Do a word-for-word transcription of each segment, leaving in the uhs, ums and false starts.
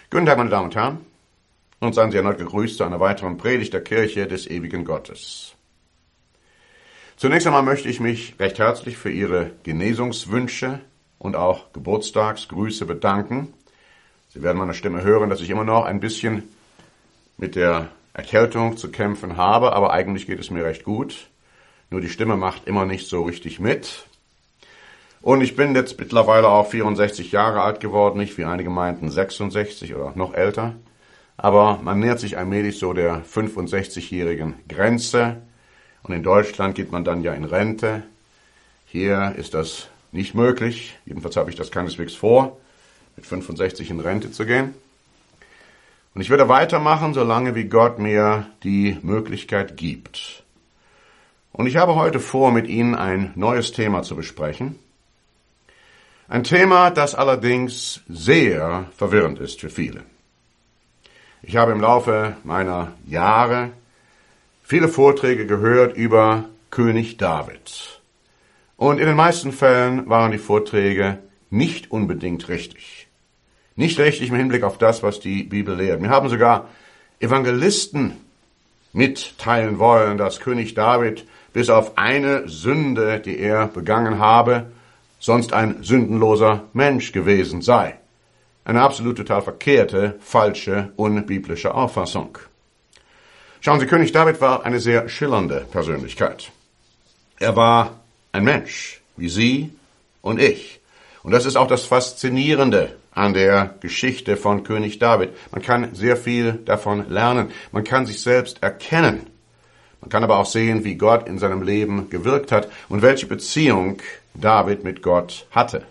Guten Tag, meine Damen und Herren, und seien Sie erneut gegrüßt zu einer weiteren Predigt der Kirche des ewigen Gottes. Zunächst einmal möchte ich mich recht herzlich für Ihre Genesungswünsche und auch Geburtstagsgrüße bedanken. Sie werden meiner Stimme hören, dass ich immer noch ein bisschen mit der Erkältung zu kämpfen habe, aber eigentlich geht es mir recht gut. Nur die Stimme macht immer nicht so richtig mit. Und ich bin jetzt mittlerweile auch vierundsechzig Jahre alt geworden, nicht wie einige meinten sechsundsechzig oder noch älter. Aber man nähert sich allmählich so der fünfundsechzigjährigen Grenze. Und in Deutschland geht man dann ja in Rente. Hier ist das nicht möglich. Jedenfalls habe ich das keineswegs vor, mit fünfundsechzig in Rente zu gehen. Und ich werde weitermachen, solange wie Gott mir die Möglichkeit gibt. Und ich habe heute vor, mit Ihnen ein neues Thema zu besprechen. Ein Thema, das allerdings sehr verwirrend ist für viele. Ich habe im Laufe meiner Jahre viele Vorträge gehört über König David. Und in den meisten Fällen waren die Vorträge nicht unbedingt richtig. Nicht richtig im Hinblick auf das, was die Bibel lehrt. Mir haben sogar Evangelisten mitteilen wollen, dass König David bis auf eine Sünde, die er begangen habe, sonst ein sündenloser Mensch gewesen sei. Eine absolut total verkehrte, falsche, unbiblische Auffassung. Schauen Sie, König David war eine sehr schillernde Persönlichkeit. Er war ein Mensch, wie Sie und ich. Und das ist auch das Faszinierende an der Geschichte von König David. Man kann sehr viel davon lernen. Man kann sich selbst erkennen. Man kann aber auch sehen, wie Gott in seinem Leben gewirkt hat und welche Beziehung David mit Gott hatte.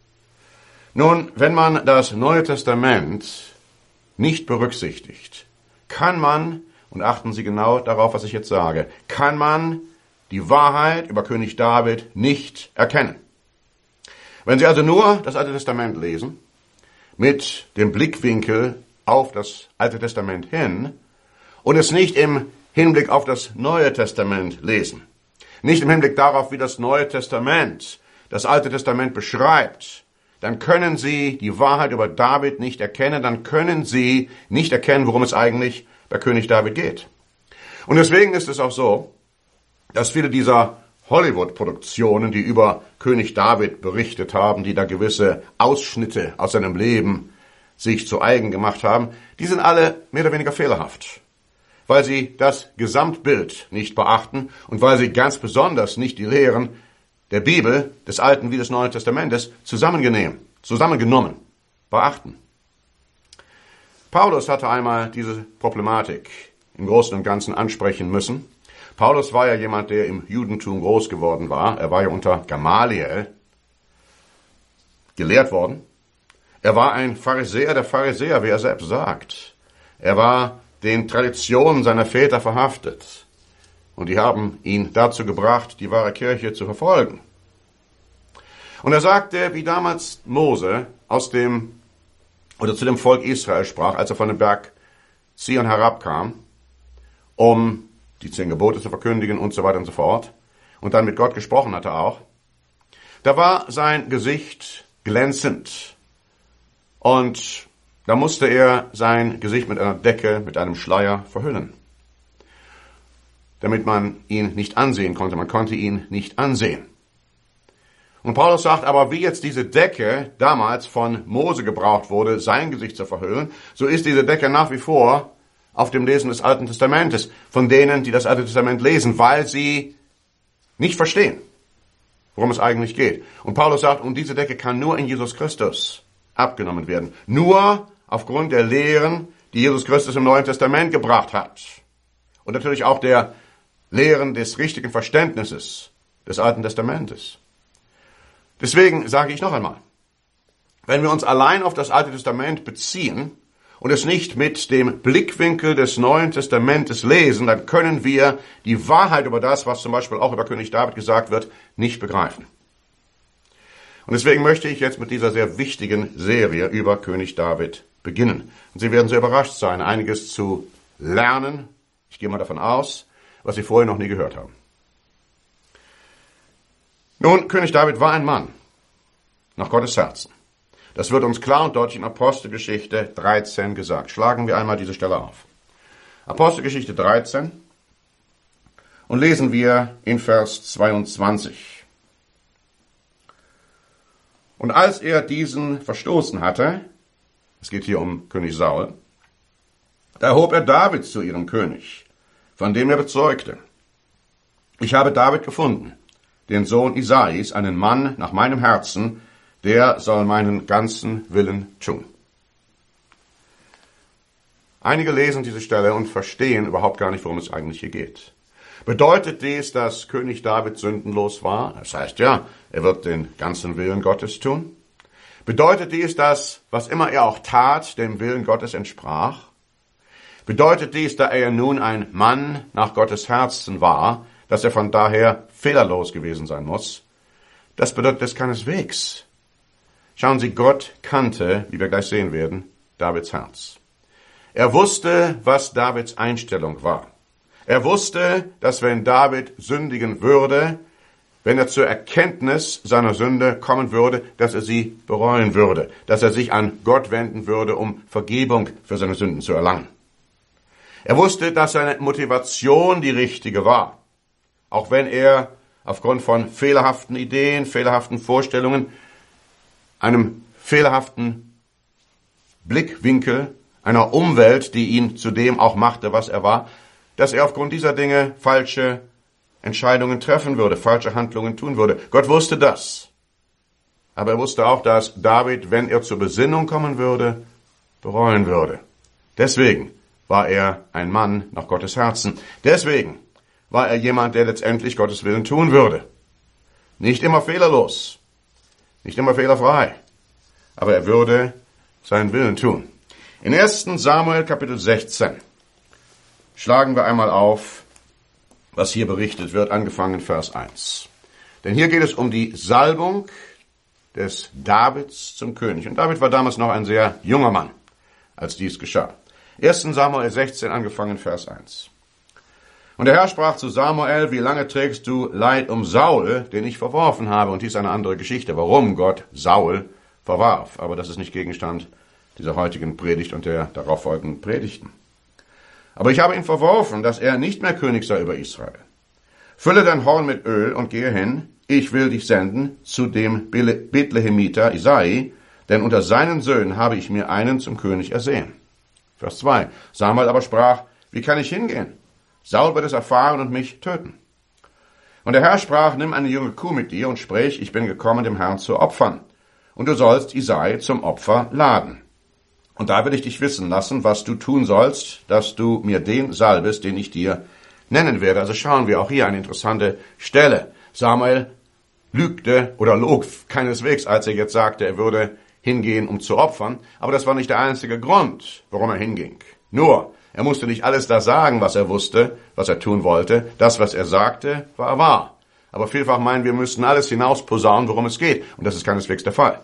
Nun, wenn man das Neue Testament nicht berücksichtigt, kann man, und achten Sie genau darauf, was ich jetzt sage, kann man die Wahrheit über König David nicht erkennen. Wenn Sie also nur das Alte Testament lesen, mit dem Blickwinkel auf das Alte Testament hin und es nicht im Hinblick auf das Neue Testament lesen, nicht im Hinblick darauf, wie das Neue Testament das Alte Testament beschreibt, dann können Sie die Wahrheit über David nicht erkennen, dann können Sie nicht erkennen, worum es eigentlich bei König David geht. Und deswegen ist es auch so, dass viele dieser Hollywood-Produktionen, die über König David berichtet haben, die da gewisse Ausschnitte aus seinem Leben sich zu eigen gemacht haben, die sind alle mehr oder weniger fehlerhaft, weil sie das Gesamtbild nicht beachten und weil sie ganz besonders nicht die Lehren der Bibel, des Alten wie des Neuen Testamentes, zusammengenommen, zusammengenommen beachten. Paulus hatte einmal diese Problematik im Großen und Ganzen ansprechen müssen. Paulus war ja jemand, der im Judentum groß geworden war. Er war ja unter Gamaliel gelehrt worden. Er war ein Pharisäer der Pharisäer, wie er selbst sagt. Er war den Traditionen seiner Väter verhaftet. Und die haben ihn dazu gebracht, die wahre Kirche zu verfolgen. Und er sagte, wie damals Mose aus dem, oder zu dem Volk Israel sprach, als er von dem Berg Zion herabkam, um die zehn Gebote zu verkündigen und so weiter und so fort, und dann mit Gott gesprochen hatte auch, da war sein Gesicht glänzend. Und da musste er sein Gesicht mit einer Decke, mit einem Schleier verhüllen, damit man ihn nicht ansehen konnte. Man konnte ihn nicht ansehen. Und Paulus sagt aber, wie jetzt diese Decke damals von Mose gebraucht wurde, sein Gesicht zu verhüllen, so ist diese Decke nach wie vor auf dem Lesen des Alten Testamentes, von denen, die das Alte Testament lesen, weil sie nicht verstehen, worum es eigentlich geht. Und Paulus sagt, und diese Decke kann nur in Jesus Christus abgenommen werden. Nur aufgrund der Lehren, die Jesus Christus im Neuen Testament gebracht hat. Und natürlich auch der Lehren des richtigen Verständnisses des Alten Testamentes. Deswegen sage ich noch einmal, wenn wir uns allein auf das Alte Testament beziehen und es nicht mit dem Blickwinkel des Neuen Testamentes lesen, dann können wir die Wahrheit über das, was zum Beispiel auch über König David gesagt wird, nicht begreifen. Und deswegen möchte ich jetzt mit dieser sehr wichtigen Serie über König David beginnen. Und Sie werden sehr überrascht sein, einiges zu lernen, ich gehe mal davon aus, was Sie vorher noch nie gehört haben. Nun, König David war ein Mann nach Gottes Herzen. Das wird uns klar und deutlich in Apostelgeschichte dreizehn gesagt. Schlagen wir einmal diese Stelle auf. Apostelgeschichte dreizehn und lesen wir in Vers zweiundzwanzig. Und als er diesen verstoßen hatte, es geht hier um König Saul, da erhob er David zu ihrem König, von dem er bezeugte: Ich habe David gefunden, den Sohn Isais, einen Mann nach meinem Herzen, der soll meinen ganzen Willen tun. Einige lesen diese Stelle und verstehen überhaupt gar nicht, worum es eigentlich hier geht. Bedeutet dies, dass König David sündenlos war? Das heißt ja, er wird den ganzen Willen Gottes tun. Bedeutet dies, dass was immer er auch tat, dem Willen Gottes entsprach? Bedeutet dies, da er nun ein Mann nach Gottes Herzen war, dass er von daher fehlerlos gewesen sein muss? Das bedeutet es keineswegs. Schauen Sie, Gott kannte, wie wir gleich sehen werden, Davids Herz. Er wusste, was Davids Einstellung war. Er wusste, dass wenn David sündigen würde, wenn er zur Erkenntnis seiner Sünde kommen würde, dass er sie bereuen würde, dass er sich an Gott wenden würde, um Vergebung für seine Sünden zu erlangen. Er wusste, dass seine Motivation die richtige war, auch wenn er aufgrund von fehlerhaften Ideen, fehlerhaften Vorstellungen, einem fehlerhaften Blickwinkel einer Umwelt, die ihn zu dem auch machte, was er war, dass er aufgrund dieser Dinge falsche Entscheidungen treffen würde, falsche Handlungen tun würde. Gott wusste das. Aber er wusste auch, dass David, wenn er zur Besinnung kommen würde, bereuen würde. Deswegen war er ein Mann nach Gottes Herzen. Deswegen war er jemand, der letztendlich Gottes Willen tun würde. Nicht immer fehlerlos, nicht immer fehlerfrei, aber er würde seinen Willen tun. In ersten Samuel Kapitel sechzehn schlagen wir einmal auf, was hier berichtet wird, angefangen Vers eins. Denn hier geht es um die Salbung des Davids zum König. Und David war damals noch ein sehr junger Mann, als dies geschah. ersten Samuel sechzehn, angefangen Vers eins. Und der Herr sprach zu Samuel: Wie lange trägst du Leid um Saul, den ich verworfen habe? Und dies ist eine andere Geschichte, warum Gott Saul verwarf. Aber das ist nicht Gegenstand dieser heutigen Predigt und der darauffolgenden Predigten. Aber ich habe ihn verworfen, dass er nicht mehr König sei über Israel. Fülle dein Horn mit Öl und gehe hin, ich will dich senden zu dem Bethlehemiter Isai, denn unter seinen Söhnen habe ich mir einen zum König ersehen. Vers zwei. Samuel aber sprach: Wie kann ich hingehen? Saul wird es erfahren und mich töten. Und der Herr sprach: Nimm eine junge Kuh mit dir und sprich: Ich bin gekommen, dem Herrn zu opfern. Und du sollst Isai zum Opfer laden. Und da will ich dich wissen lassen, was du tun sollst, dass du mir den salbest, den ich dir nennen werde. Also schauen wir auch hier eine interessante Stelle. Samuel lügte oder log keineswegs, als er jetzt sagte, er würde hingehen, um zu opfern. Aber das war nicht der einzige Grund, warum er hinging. Nur, er musste nicht alles das sagen, was er wusste, was er tun wollte. Das, was er sagte, war wahr. Aber vielfach meinen wir, müssten alles hinausposaunen, worum es geht. Und das ist keineswegs der Fall.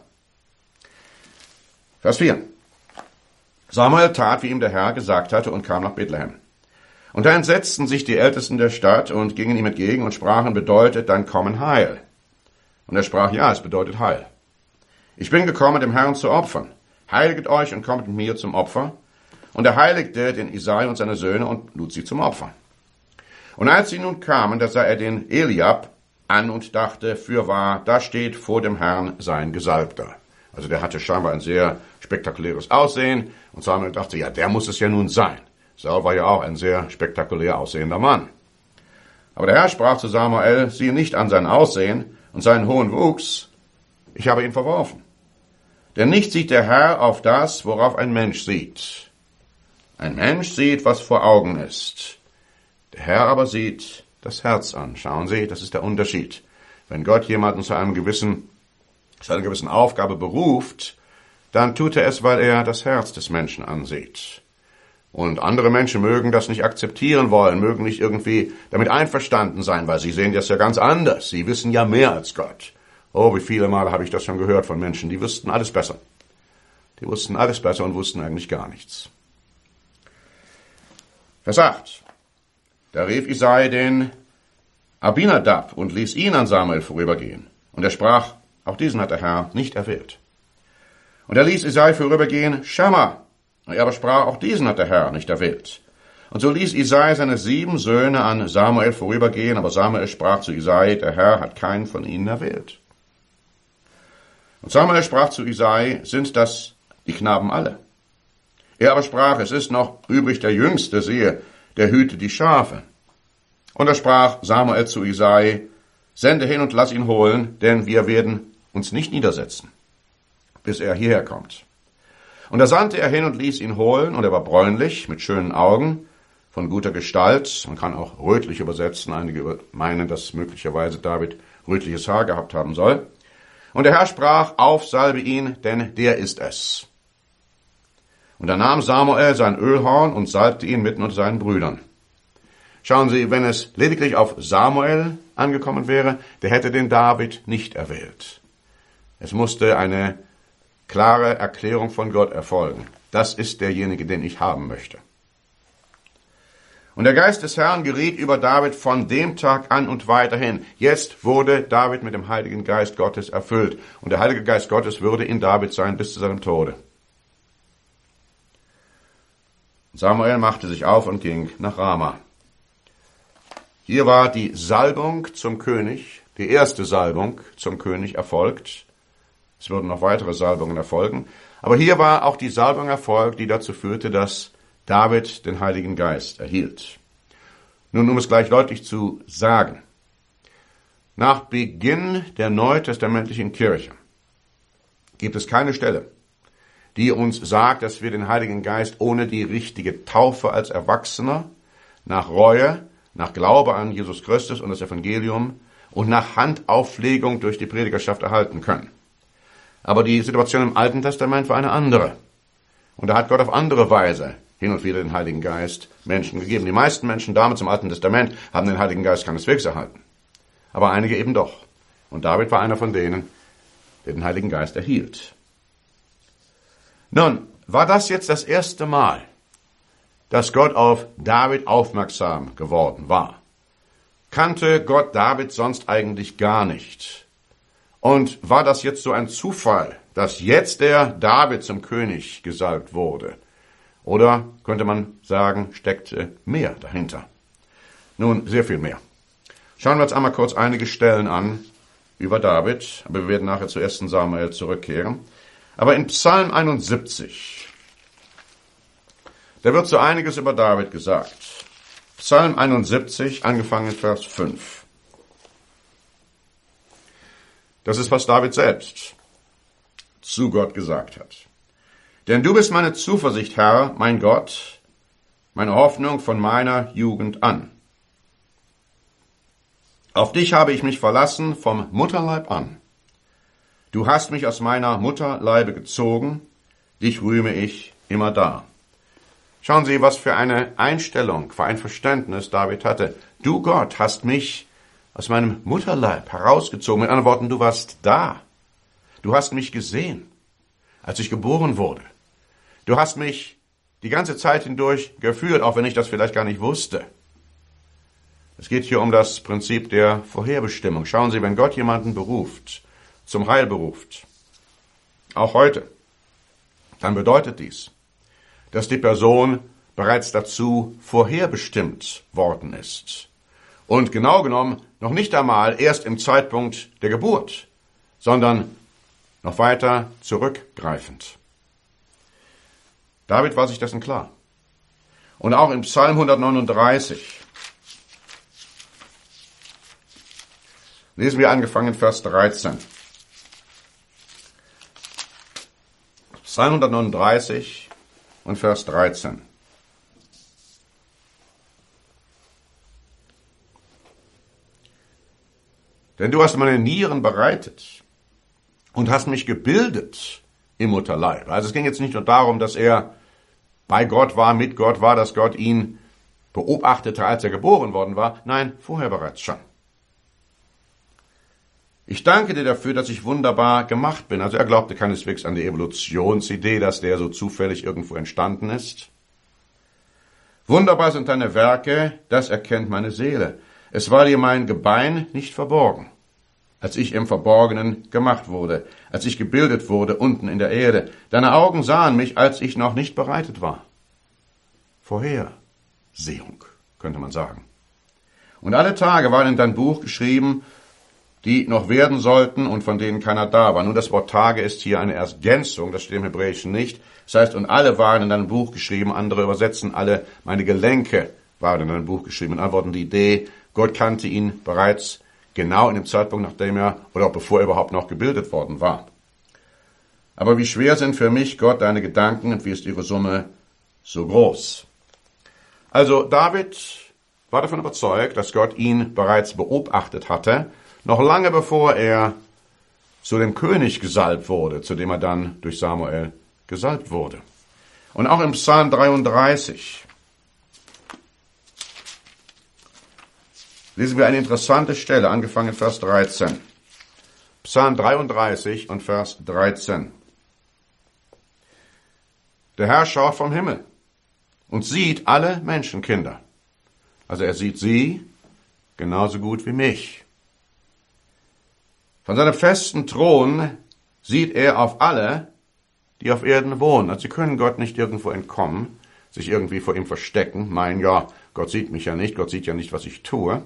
Vers vier. Samuel tat, wie ihm der Herr gesagt hatte, und kam nach Bethlehem. Und da entsetzten sich die Ältesten der Stadt und gingen ihm entgegen und sprachen: Bedeutet dein Kommen Heil? Und er sprach: Ja, es bedeutet Heil. Ich bin gekommen, dem Herrn zu opfern. Heiliget euch und kommt mit mir zum Opfer. Und er heiligte den Isai und seine Söhne und lud sie zum Opfer. Und als sie nun kamen, da sah er den Eliab an und dachte: Fürwahr, da steht vor dem Herrn sein Gesalbter. Also der hatte scheinbar ein sehr spektakuläres Aussehen. Und Samuel dachte: Ja, der muss es ja nun sein. Saul war ja auch ein sehr spektakulär aussehender Mann. Aber der Herr sprach zu Samuel: Siehe nicht an sein Aussehen und seinen hohen Wuchs. Ich habe ihn verworfen. Denn nicht sieht der Herr auf das, worauf ein Mensch sieht. Ein Mensch sieht, was vor Augen ist. Der Herr aber sieht das Herz an. Schauen Sie, das ist der Unterschied. Wenn Gott jemanden zu einem gewissen, zu einer gewissen Aufgabe beruft, dann tut er es, weil er das Herz des Menschen ansieht. Und andere Menschen mögen das nicht akzeptieren wollen, mögen nicht irgendwie damit einverstanden sein, weil sie sehen das ja ganz anders. Sie wissen ja mehr als Gott. Oh, wie viele Male habe ich das schon gehört von Menschen, die wussten alles besser. Die wussten alles besser und wussten eigentlich gar nichts. Vers acht. Da rief Isai den Abinadab und ließ ihn an Samuel vorübergehen. Und er sprach: Auch diesen hat der Herr nicht erwählt. Und er ließ Isai vorübergehen, Schamma. Er aber sprach, auch diesen hat der Herr nicht erwählt. Und so ließ Isai seine sieben Söhne an Samuel vorübergehen, aber Samuel sprach zu Isai, der Herr hat keinen von ihnen erwählt. Und Samuel sprach zu Isai, sind das die Knaben alle? Er aber sprach, es ist noch übrig der Jüngste, siehe, der hütet die Schafe. Und er sprach Samuel zu Isai, sende hin und lass ihn holen, denn wir werden uns nicht niedersetzen, bis er hierher kommt. Und da sandte er hin und ließ ihn holen, und er war bräunlich, mit schönen Augen, von guter Gestalt. Man kann auch rötlich übersetzen. Einige meinen, dass möglicherweise David rötliches Haar gehabt haben soll. Und der Herr sprach, aufsalbe ihn, denn der ist es. Und da nahm Samuel sein Ölhorn und salbte ihn mitten unter seinen Brüdern. Schauen Sie, wenn es lediglich auf Samuel angekommen wäre, der hätte den David nicht erwählt. Es musste eine klare Erklärung von Gott erfolgen. Das ist derjenige, den ich haben möchte. Und der Geist des Herrn geriet über David von dem Tag an und weiterhin. Jetzt wurde David mit dem Heiligen Geist Gottes erfüllt. Und der Heilige Geist Gottes würde in David sein bis zu seinem Tode. Samuel machte sich auf und ging nach Rama. Hier war die Salbung zum König, die erste Salbung zum König erfolgt. Es würden noch weitere Salbungen erfolgen. Aber hier war auch die Salbung erfolgt, die dazu führte, dass David den Heiligen Geist erhielt. Nun, um es gleich deutlich zu sagen, nach Beginn der neutestamentlichen Kirche gibt es keine Stelle, die uns sagt, dass wir den Heiligen Geist ohne die richtige Taufe als Erwachsener, nach Reue, nach Glaube an Jesus Christus und das Evangelium und nach Handauflegung durch die Predigerschaft erhalten können. Aber die Situation im Alten Testament war eine andere. Und da hat Gott auf andere Weise hin und wieder den Heiligen Geist Menschen gegeben. Die meisten Menschen damals im Alten Testament haben den Heiligen Geist keineswegs erhalten. Aber einige eben doch. Und David war einer von denen, der den Heiligen Geist erhielt. Nun, war das jetzt das erste Mal, dass Gott auf David aufmerksam geworden war? Kannte Gott David sonst eigentlich gar nicht? Und war das jetzt so ein Zufall, dass jetzt der David zum König gesalbt wurde? Oder könnte man sagen, steckte mehr dahinter? Nun, sehr viel mehr. Schauen wir uns einmal kurz einige Stellen an über David, aber wir werden nachher zu ersten Samuel zurückkehren. Aber in Psalm einundsiebzig, da wird so einiges über David gesagt. Psalm einundsiebzig, angefangen in Vers fünf. Das ist, was David selbst zu Gott gesagt hat. Denn du bist meine Zuversicht, Herr, mein Gott, meine Hoffnung von meiner Jugend an. Auf dich habe ich mich verlassen vom Mutterleib an. Du hast mich aus meiner Mutterleibe gezogen, dich rühme ich immer da. Schauen Sie, was für eine Einstellung, für ein Verständnis David hatte. Du Gott hast mich aus meinem Mutterleib herausgezogen. Mit anderen Worten, du warst da. Du hast mich gesehen, als ich geboren wurde. Du hast mich die ganze Zeit hindurch geführt, auch wenn ich das vielleicht gar nicht wusste. Es geht hier um das Prinzip der Vorherbestimmung. Schauen Sie, wenn Gott jemanden beruft, zum Heil beruft, auch heute, dann bedeutet dies, dass die Person bereits dazu vorherbestimmt worden ist. Und genau genommen noch nicht einmal erst im Zeitpunkt der Geburt, sondern noch weiter zurückgreifend. David war sich dessen klar. Und auch in Psalm hundertneununddreißig lesen wir angefangen in Vers dreizehn. Psalm hundertneununddreißig und Vers dreizehn. Denn du hast meine Nieren bereitet und hast mich gebildet im Mutterleib. Also es ging jetzt nicht nur darum, dass er bei Gott war, mit Gott war, dass Gott ihn beobachtete, als er geboren worden war. Nein, vorher bereits schon. Ich danke dir dafür, dass ich wunderbar gemacht bin. Also er glaubte keineswegs an die Evolutionsidee, dass der so zufällig irgendwo entstanden ist. Wunderbar sind deine Werke, das erkennt meine Seele. Es war dir mein Gebein nicht verborgen, als ich im Verborgenen gemacht wurde, als ich gebildet wurde unten in der Erde. Deine Augen sahen mich, als ich noch nicht bereitet war. Vorhersehung, könnte man sagen. Und alle Tage waren in dein Buch geschrieben, die noch werden sollten und von denen keiner da war. Nun, das Wort Tage ist hier eine Ergänzung, das steht im Hebräischen nicht. Das heißt, und alle waren in deinem Buch geschrieben, andere übersetzen alle, meine Gelenke waren in deinem Buch geschrieben. In anderen Worten, die Idee, Gott kannte ihn bereits genau in dem Zeitpunkt, nachdem er, oder auch bevor er überhaupt noch gebildet worden war. Aber wie schwer sind für mich, Gott, deine Gedanken und wie ist ihre Summe so groß? Also David war davon überzeugt, dass Gott ihn bereits beobachtet hatte, noch lange bevor er zu dem König gesalbt wurde, zu dem er dann durch Samuel gesalbt wurde. Und auch im Psalm dreiunddreißig lesen wir eine interessante Stelle, angefangen in Vers dreizehn. Psalm dreiunddreißig und Vers dreizehn. Der Herr schaut vom Himmel und sieht alle Menschenkinder. Also er sieht sie genauso gut wie mich. Von seinem festen Thron sieht er auf alle, die auf Erden wohnen. Also sie können Gott nicht irgendwo entkommen, sich irgendwie vor ihm verstecken, meinen, ja, Gott sieht mich ja nicht, Gott sieht ja nicht, was ich tue.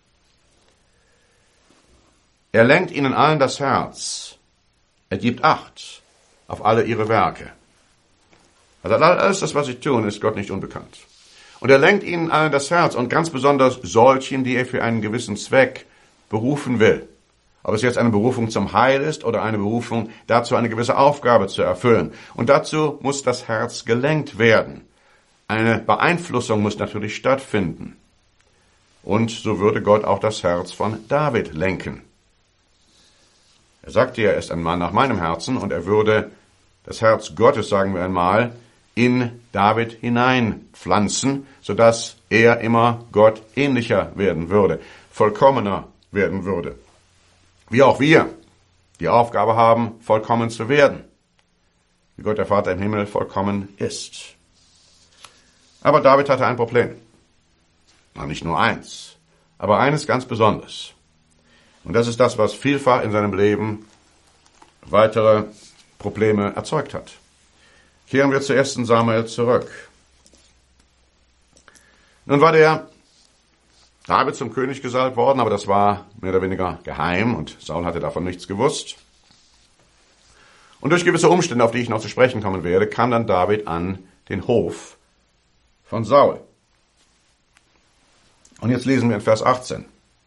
Er lenkt ihnen allen das Herz. Er gibt Acht auf alle ihre Werke. Also alles das, was sie tun, ist Gott nicht unbekannt. Und er lenkt ihnen allen das Herz und ganz besonders solchen, die er für einen gewissen Zweck berufen will. Ob es jetzt eine Berufung zum Heil ist oder eine Berufung dazu, eine gewisse Aufgabe zu erfüllen. Und dazu muss das Herz gelenkt werden. Eine Beeinflussung muss natürlich stattfinden. Und so würde Gott auch das Herz von David lenken. Er sagte ja, er ist ein Mann nach meinem Herzen und er würde das Herz Gottes, sagen wir einmal, in David hineinpflanzen, sodass er immer Gott ähnlicher werden würde, vollkommener werden würde. Wie auch wir die Aufgabe haben, vollkommen zu werden, wie Gott der Vater im Himmel vollkommen ist. Aber David hatte ein Problem. Na, nicht nur eins, aber eines ganz besonders. Und das ist das, was vielfach in seinem Leben weitere Probleme erzeugt hat. Kehren wir zu ersten Samuel zurück. Nun war der David zum König gesalbt worden, aber das war mehr oder weniger geheim und Saul hatte davon nichts gewusst. Und durch gewisse Umstände, auf die ich noch zu sprechen kommen werde, kam dann David an den Hof von Saul. Und jetzt lesen wir in Vers achtzehn.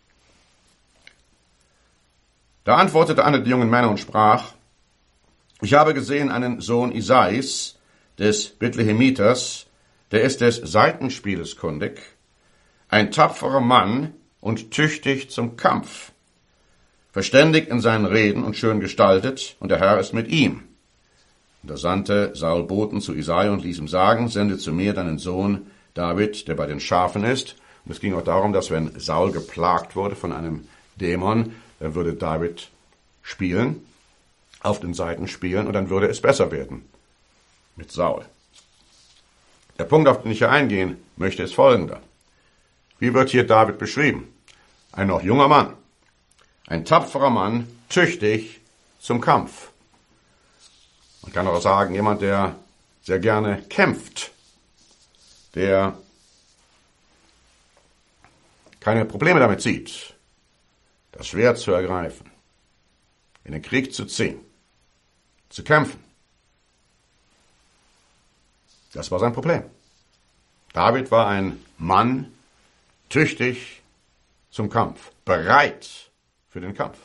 Da antwortete einer der jungen Männer und sprach, ich habe gesehen einen Sohn Isais, des Bethlehemiters, der ist des Saitenspieles kundig, ein tapferer Mann und tüchtig zum Kampf, verständig in seinen Reden und schön gestaltet, und der Herr ist mit ihm. Und da sandte Saul Boten zu Isai und ließ ihm sagen, sende zu mir deinen Sohn David, der bei den Schafen ist. Und es ging auch darum, dass wenn Saul geplagt wurde von einem Dämon, dann würde David spielen, auf den Saiten spielen, und dann würde es besser werden mit Saul. Der Punkt, auf den ich hier eingehen möchte, ist folgender. Wie wird hier David beschrieben? Ein noch junger Mann, ein tapferer Mann, tüchtig zum Kampf. Man kann auch sagen, jemand, der sehr gerne kämpft, der keine Probleme damit sieht, das Schwert zu ergreifen, in den Krieg zu ziehen, zu kämpfen. Das war sein Problem. David war ein Mann, tüchtig zum Kampf, bereit für den Kampf.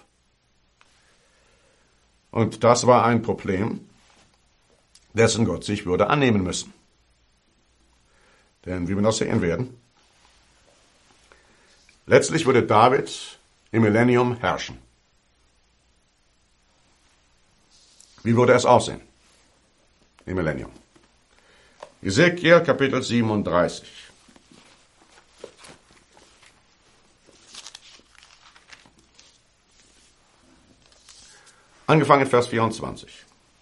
Und das war ein Problem, dessen Gott sich würde annehmen müssen. Denn wie wir noch sehen werden, letztlich würde David im Millennium herrschen. Wie würde es aussehen im Millennium? Ezekiel Kapitel siebenunddreißig. Angefangen in Vers vierundzwanzig.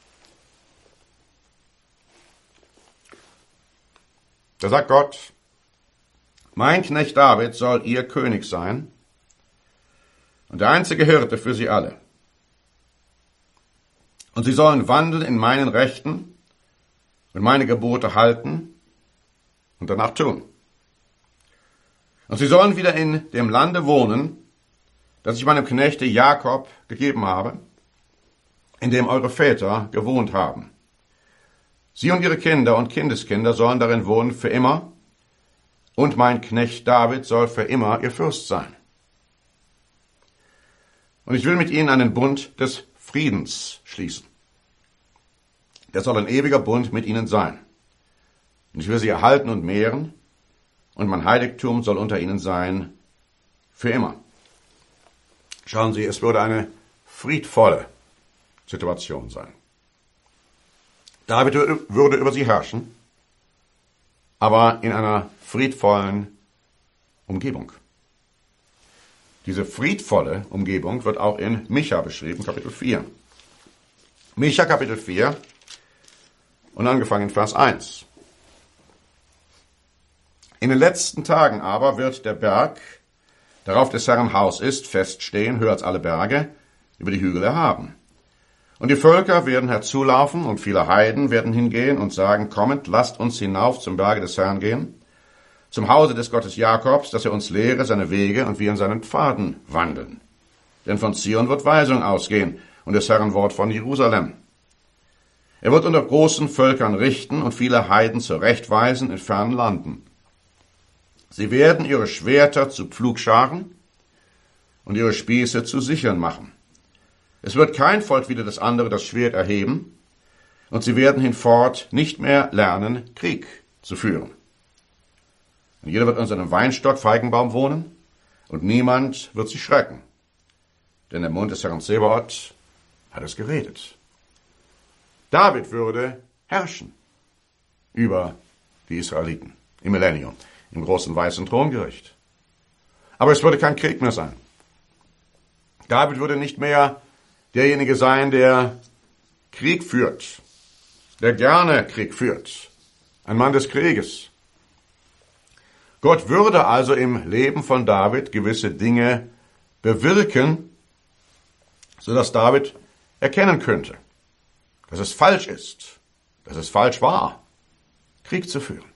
Da sagt Gott, mein Knecht David soll ihr König sein, und der einzige Hirte für sie alle. Und sie sollen wandeln in meinen Rechten und meine Gebote halten und danach tun. Und sie sollen wieder in dem Lande wohnen, das ich meinem Knechte Jakob gegeben habe, in dem eure Väter gewohnt haben. Sie und ihre Kinder und Kindeskinder sollen darin wohnen für immer, und mein Knecht David soll für immer ihr Fürst sein. Und ich will mit ihnen einen Bund des Friedens schließen. Der soll ein ewiger Bund mit ihnen sein. Und ich will sie erhalten und mehren, und mein Heiligtum soll unter ihnen sein für immer. Schauen Sie, es würde eine friedvolle Situation sein. David würde über sie herrschen, aber in einer friedvollen Umgebung. Diese friedvolle Umgebung wird auch in Micha beschrieben, Kapitel vier. Micha, Kapitel vier und angefangen in Vers eins. In den letzten Tagen aber wird der Berg, darauf des Herrn Haus ist, feststehen, höher als alle Berge, über die Hügel erhaben. Und die Völker werden herzulaufen, und viele Heiden werden hingehen und sagen, kommet, lasst uns hinauf zum Berge des Herrn gehen, zum Hause des Gottes Jakobs, dass er uns lehre seine Wege und wir in seinen Pfaden wandeln. Denn von Zion wird Weisung ausgehen und des Herrn Wort von Jerusalem. Er wird unter großen Völkern richten und viele Heiden zurechtweisen in fernen Landen. Sie werden ihre Schwerter zu Pflugscharen und ihre Spieße zu Sicheln machen. Es wird kein Volk wider das andere das Schwert erheben, und sie werden hinfort nicht mehr lernen, Krieg zu führen. Und jeder wird an seinem Weinstock, Feigenbaum wohnen, und niemand wird sich schrecken. Denn der Mund des Herrn Zebaoth hat es geredet. David würde herrschen über die Israeliten im Millennium, im großen weißen Throngericht. Aber es würde kein Krieg mehr sein. David würde nicht mehr derjenige sein, der Krieg führt, der gerne Krieg führt, ein Mann des Krieges. Gott würde also im Leben von David gewisse Dinge bewirken, sodass David erkennen könnte, dass es falsch ist, dass es falsch war, Krieg zu führen.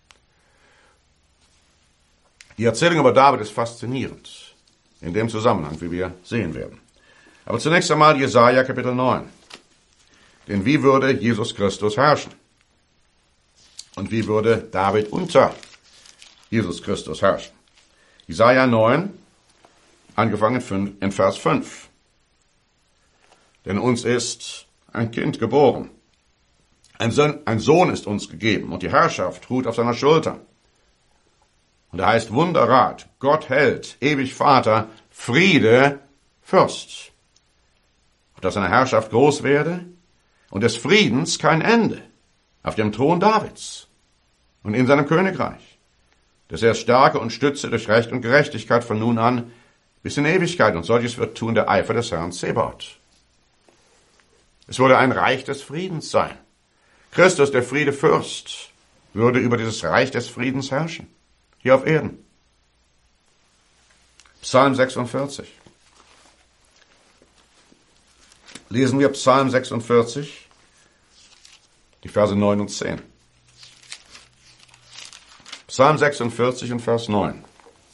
Die Erzählung über David ist faszinierend, in dem Zusammenhang, wie wir sehen werden. Aber zunächst einmal Jesaja Kapitel neun. Denn wie würde Jesus Christus herrschen? Und wie würde David unter Jesus Christus herrschen? Jesaja neun, angefangen in Vers fünf. Denn uns ist ein Kind geboren. Ein Sohn, ein Sohn ist uns gegeben, und die Herrschaft ruht auf seiner Schulter. Und er heißt Wunderrat, Gott Held, ewig Vater, Friede, Fürst. Dass seine Herrschaft groß werde und des Friedens kein Ende auf dem Thron Davids und in seinem Königreich, dass er stärke und stütze durch Recht und Gerechtigkeit von nun an bis in Ewigkeit, und solches wird tun der Eifer des Herrn Zebaoth. Es würde ein Reich des Friedens sein. Christus, der Friedefürst, würde über dieses Reich des Friedens herrschen, hier auf Erden. Psalm sechsundvierzig. Lesen wir Psalm sechsundvierzig, die Verse neun und zehn. Psalm sechsundvierzig und Vers neun.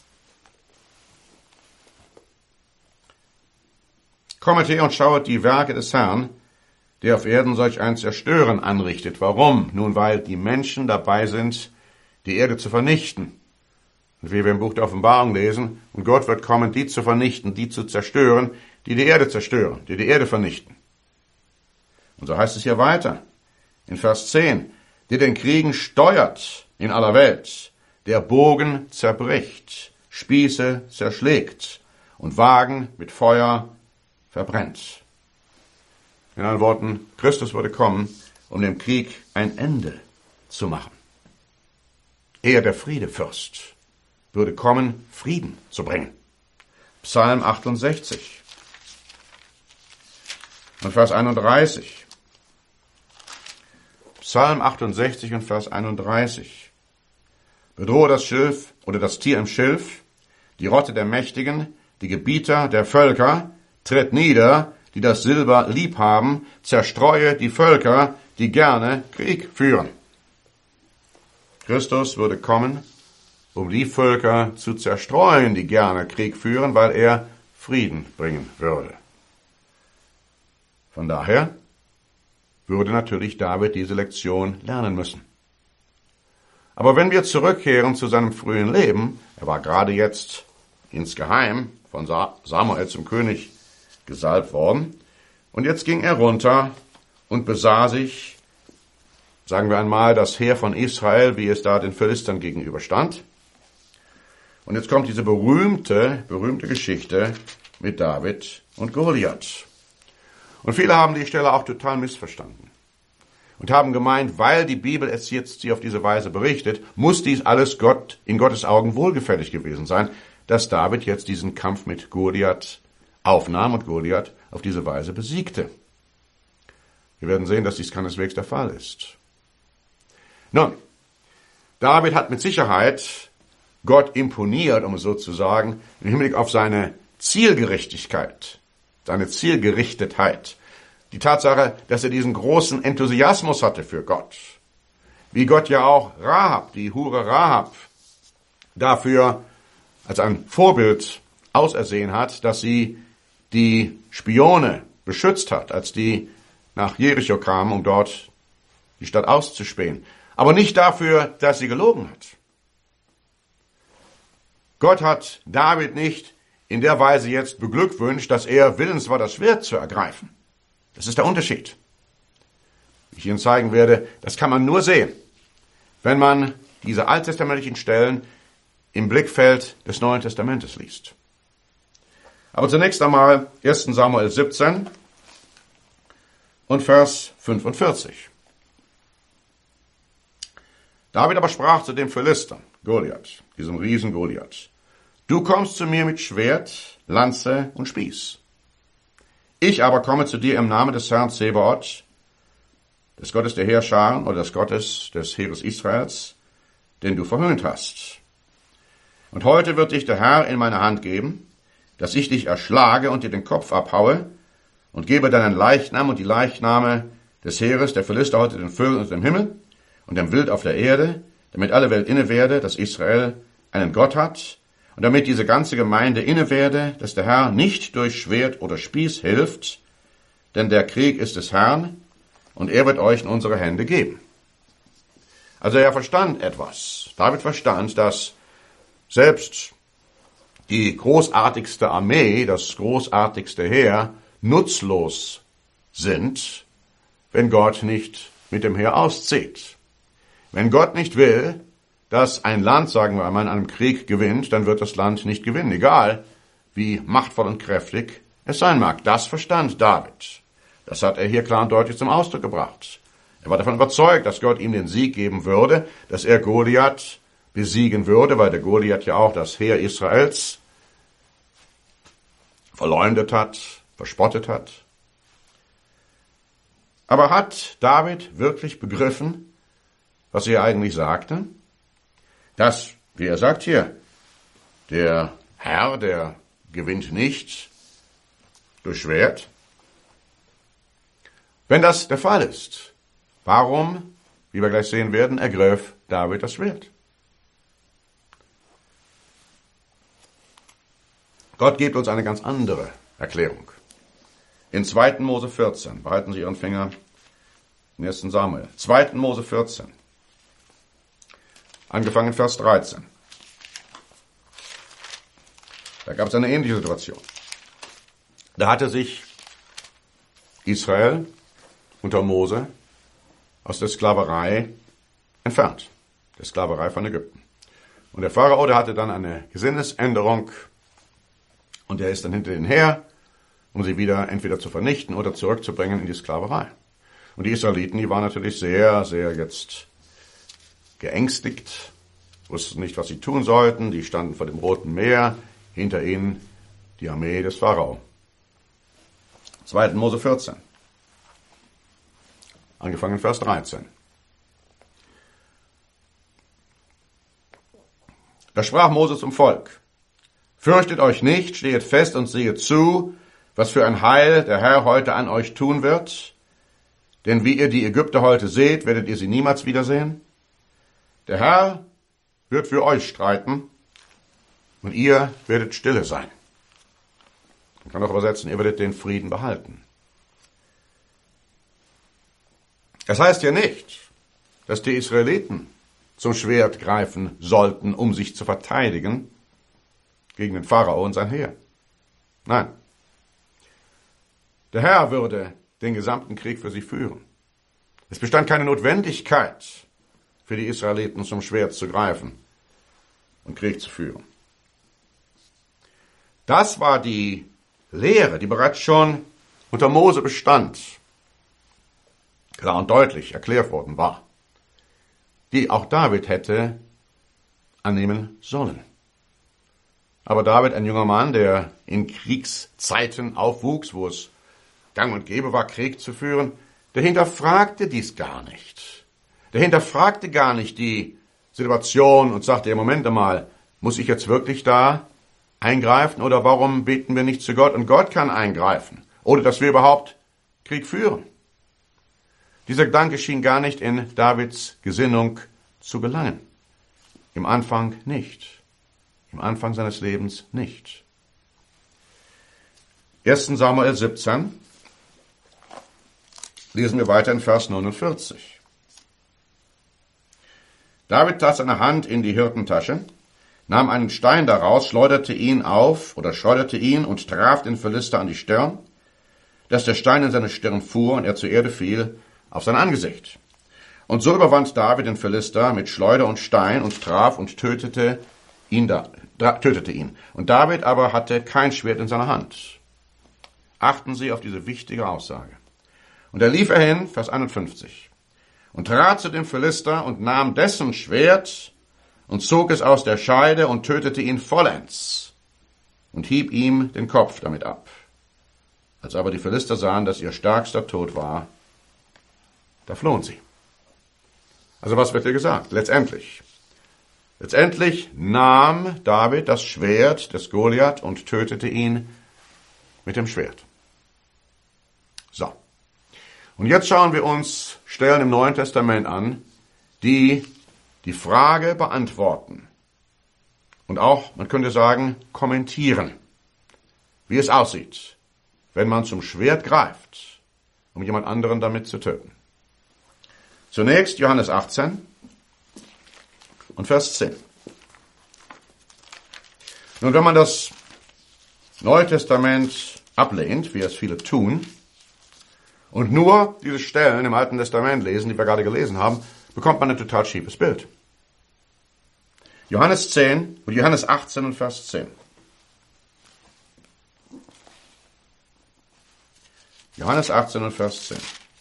Kommet her und schauet die Werke des Herrn, der auf Erden solch ein Zerstören anrichtet. Warum? Nun, weil die Menschen dabei sind, die Erde zu vernichten. Und wie wir im Buch der Offenbarung lesen, und Gott wird kommen, die zu vernichten, die zu zerstören, die die Erde zerstören, die die Erde vernichten. Und so heißt es hier weiter, in Vers zehn, der den Kriegen steuert in aller Welt, der Bogen zerbricht, Spieße zerschlägt und Wagen mit Feuer verbrennt. In anderen Worten, Christus würde kommen, um dem Krieg ein Ende zu machen. Er, der Friedefürst, würde kommen, Frieden zu bringen. Psalm achtundsechzig und Vers einunddreißig. Psalm achtundsechzig und Vers einunddreißig. Bedrohe das Schilf oder das Tier im Schilf, die Rotte der Mächtigen, die Gebieter der Völker, tritt nieder, die das Silber lieb haben, zerstreue die Völker, die gerne Krieg führen. Christus würde kommen, um die Völker zu zerstreuen, die gerne Krieg führen, weil er Frieden bringen würde. Von daher würde natürlich David diese Lektion lernen müssen. Aber wenn wir zurückkehren zu seinem frühen Leben, er war gerade jetzt insgeheim von Samuel zum König gesalbt worden, und jetzt ging er runter und besah sich, sagen wir einmal, das Heer von Israel, wie es da den Philistern gegenüberstand. Und jetzt kommt diese berühmte, berühmte Geschichte mit David und Goliath. Und viele haben die Stelle auch total missverstanden und haben gemeint, weil die Bibel es jetzt sie auf diese Weise berichtet, muss dies alles Gott in Gottes Augen wohlgefällig gewesen sein, dass David jetzt diesen Kampf mit Goliath aufnahm und Goliath auf diese Weise besiegte. Wir werden sehen, dass dies keineswegs der Fall ist. Nun, David hat mit Sicherheit Gott imponiert, um es so zu sagen, im Hinblick auf seine Zielgerechtigkeit, seine Zielgerichtetheit. Die Tatsache, dass er diesen großen Enthusiasmus hatte für Gott. Wie Gott ja auch Rahab, die Hure Rahab, dafür als ein Vorbild ausersehen hat, dass sie die Spione beschützt hat, als die nach Jericho kamen, um dort die Stadt auszuspähen. Aber nicht dafür, dass sie gelogen hat. Gott hat David nicht in der Weise jetzt beglückwünscht, dass er willens war, das Schwert zu ergreifen. Das ist der Unterschied. Wie ich Ihnen zeigen werde, das kann man nur sehen, wenn man diese alttestamentlichen Stellen im Blickfeld des Neuen Testamentes liest. Aber zunächst einmal erster Samuel siebzehn und Vers fünfundvierzig. David aber sprach zu dem Philister, Goliath, diesem Riesen Goliath: Du kommst zu mir mit Schwert, Lanze und Spieß. Ich aber komme zu dir im Namen des Herrn Zebaoth, des Gottes der Heerscharen oder des Gottes des Heeres Israels, den du verhöhnt hast. Und heute wird dich der Herr in meine Hand geben, dass ich dich erschlage und dir den Kopf abhaue und gebe deinen Leichnam und die Leichname des Heeres der Philister heute den Vögeln unter dem Himmel und dem Wild auf der Erde, damit alle Welt inne werde, dass Israel einen Gott hat, und damit diese ganze Gemeinde inne werde, dass der Herr nicht durch Schwert oder Spieß hilft, denn der Krieg ist des Herrn, und er wird euch in unsere Hände geben. Also er verstand etwas. David verstand, dass selbst die großartigste Armee, das großartigste Heer, nutzlos sind, wenn Gott nicht mit dem Heer auszieht. Wenn Gott nicht will, dass ein Land, sagen wir einmal, in einem Krieg gewinnt, dann wird das Land nicht gewinnen, egal wie machtvoll und kräftig es sein mag. Das verstand David. Das hat er hier klar und deutlich zum Ausdruck gebracht. Er war davon überzeugt, dass Gott ihm den Sieg geben würde, dass er Goliath besiegen würde, weil der Goliath ja auch das Heer Israels verleumdet hat, verspottet hat. Aber hat David wirklich begriffen, was er eigentlich sagte? Dass, wie er sagt hier, der Herr, der gewinnt nicht durch Schwert. Wenn das der Fall ist, warum, wie wir gleich sehen werden, ergriff David das Schwert? Gott gibt uns eine ganz andere Erklärung. In zweiter Mose vierzehn, behalten Sie Ihren Finger in erster Samuel, zweiter Mose vierzehn, angefangen Vers dreizehn. Da gab es eine ähnliche Situation. Da hatte sich Israel unter Mose aus der Sklaverei entfernt, der Sklaverei von Ägypten. Und der Pharao, der hatte dann eine Gesinnesänderung und er ist dann hinter ihnen her, um sie wieder entweder zu vernichten oder zurückzubringen in die Sklaverei. Und die Israeliten, die waren natürlich sehr, sehr jetzt geängstigt, wussten nicht, was sie tun sollten. Die standen vor dem Roten Meer, hinter ihnen die Armee des Pharao. zweiter Mose vierzehn, angefangen Vers dreizehn. Da sprach Mose zum Volk: Fürchtet euch nicht, stehet fest und sehet zu, was für ein Heil der Herr heute an euch tun wird. Denn wie ihr die Ägypter heute seht, werdet ihr sie niemals wiedersehen. Der Herr wird für euch streiten und ihr werdet stille sein. Man kann auch übersetzen, ihr werdet den Frieden behalten. Das heißt ja nicht, dass die Israeliten zum Schwert greifen sollten, um sich zu verteidigen gegen den Pharao und sein Heer. Nein. Der Herr würde den gesamten Krieg für sie führen. Es bestand keine Notwendigkeit für die Israeliten, zum Schwert zu greifen und Krieg zu führen. Das war die Lehre, die bereits schon unter Mose bestand, klar und deutlich erklärt worden war, die auch David hätte annehmen sollen. Aber David, ein junger Mann, der in Kriegszeiten aufwuchs, wo es gang und gäbe war, Krieg zu führen, der hinterfragte dies gar nicht. Der hinterfragte gar nicht die Situation und sagte, ja, Moment einmal, muss ich jetzt wirklich da eingreifen oder warum beten wir nicht zu Gott und Gott kann eingreifen? Oder dass wir überhaupt Krieg führen? Dieser Gedanke schien gar nicht in Davids Gesinnung zu gelangen. Im Anfang nicht. Im Anfang seines Lebens nicht. erster Samuel siebzehn lesen wir weiter in Vers neunundvierzig. David tat seine Hand in die Hirtentasche, nahm einen Stein daraus, schleuderte ihn auf oder schleuderte ihn und traf den Philister an die Stirn, dass der Stein in seine Stirn fuhr und er zur Erde fiel auf sein Angesicht. Und so überwand David den Philister mit Schleuder und Stein und traf und tötete ihn, da, tötete ihn. Und David aber hatte kein Schwert in seiner Hand. Achten Sie auf diese wichtige Aussage. Und er lief er hin, Vers einundfünfzig, und trat zu dem Philister und nahm dessen Schwert und zog es aus der Scheide und tötete ihn vollends und hieb ihm den Kopf damit ab. Als aber die Philister sahen, dass ihr Stärkster tot war, da flohen sie. Also was wird hier gesagt? Letztendlich. Letztendlich nahm David das Schwert des Goliath und tötete ihn mit dem Schwert. So. Und jetzt schauen wir uns Stellen im Neuen Testament an, die die Frage beantworten und auch, man könnte sagen, kommentieren, wie es aussieht, wenn man zum Schwert greift, um jemand anderen damit zu töten. Zunächst Johannes achtzehn und Vers zehn. Nun, wenn man das Neue Testament ablehnt, wie es viele tun, und nur diese Stellen im Alten Testament lesen, die wir gerade gelesen haben, bekommt man ein total schiefes Bild. Johannes zehn und Johannes achtzehn und Vers zehn. Johannes achtzehn und Vers zehn.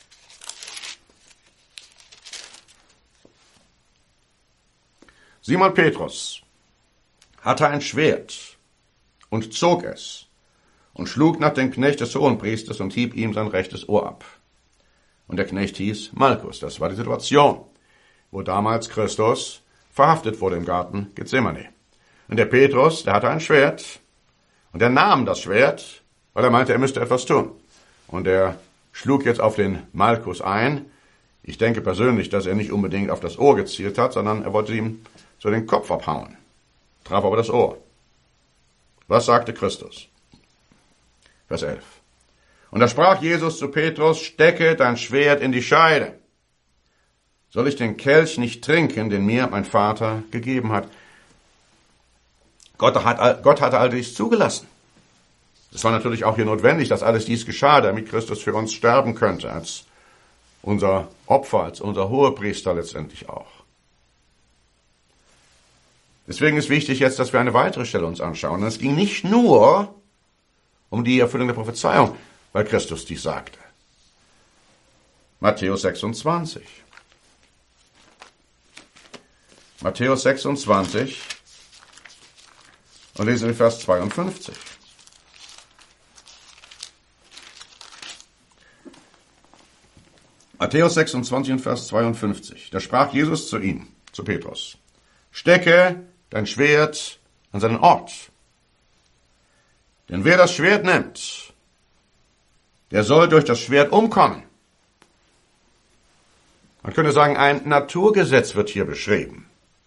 Simon Petrus hatte ein Schwert und zog es und schlug nach dem Knecht des Hohenpriesters und hieb ihm sein rechtes Ohr ab. Und der Knecht hieß Malchus. Das war die Situation, wo damals Christus verhaftet wurde im Garten Gethsemane. Und der Petrus, der hatte ein Schwert und er nahm das Schwert, weil er meinte, er müsste etwas tun. Und er schlug jetzt auf den Malchus ein. Ich denke persönlich, dass er nicht unbedingt auf das Ohr gezielt hat, sondern er wollte ihm so den Kopf abhauen. Traf aber das Ohr. Was sagte Christus? Vers elf. Und da sprach Jesus zu Petrus, stecke dein Schwert in die Scheide. Soll ich den Kelch nicht trinken, den mir mein Vater gegeben hat? Gott, hat, Gott hatte all dies zugelassen. Es war natürlich auch hier notwendig, dass alles dies geschah, damit Christus für uns sterben könnte, als unser Opfer, als unser Hohepriester letztendlich auch. Deswegen ist wichtig jetzt, dass wir eine weitere Stelle uns anschauen. Und es ging nicht nur um die Erfüllung der Prophezeiung, weil Christus dies sagte. Matthäus sechsundzwanzig. Matthäus sechsundzwanzig und lesen wir Vers zweiundfünfzig. Matthäus sechsundzwanzig und Vers zweiundfünfzig. Da sprach Jesus zu ihm, zu Petrus, stecke dein Schwert an seinen Ort, Denn wer das Schwert nimmt, der soll durch das Schwert umkommen. Man könnte sagen, ein Naturgesetz wird hier beschrieben.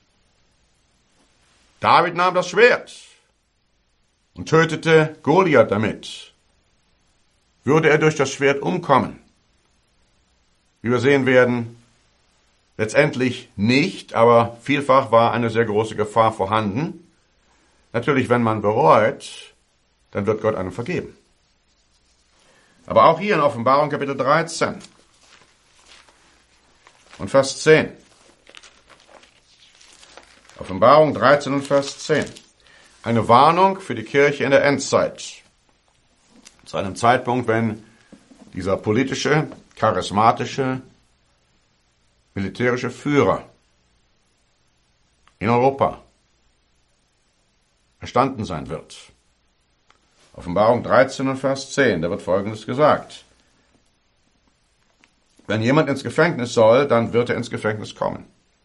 David nahm das Schwert und tötete Goliath damit. Würde er durch das Schwert umkommen? Wie wir sehen werden, letztendlich nicht, aber vielfach war eine sehr große Gefahr vorhanden. Natürlich, wenn man bereut, dann wird Gott einem vergeben. Aber auch hier in Offenbarung Kapitel dreizehn und Vers zehn. Offenbarung dreizehn und Vers zehn. Eine Warnung für die Kirche in der Endzeit. Zu einem Zeitpunkt, wenn dieser politische, charismatische, militärische Führer in Europa erstanden sein wird. Offenbarung dreizehn und Vers zehn, da wird Folgendes gesagt. Wenn jemand ins Gefängnis soll, dann wird er ins Gefängnis kommen.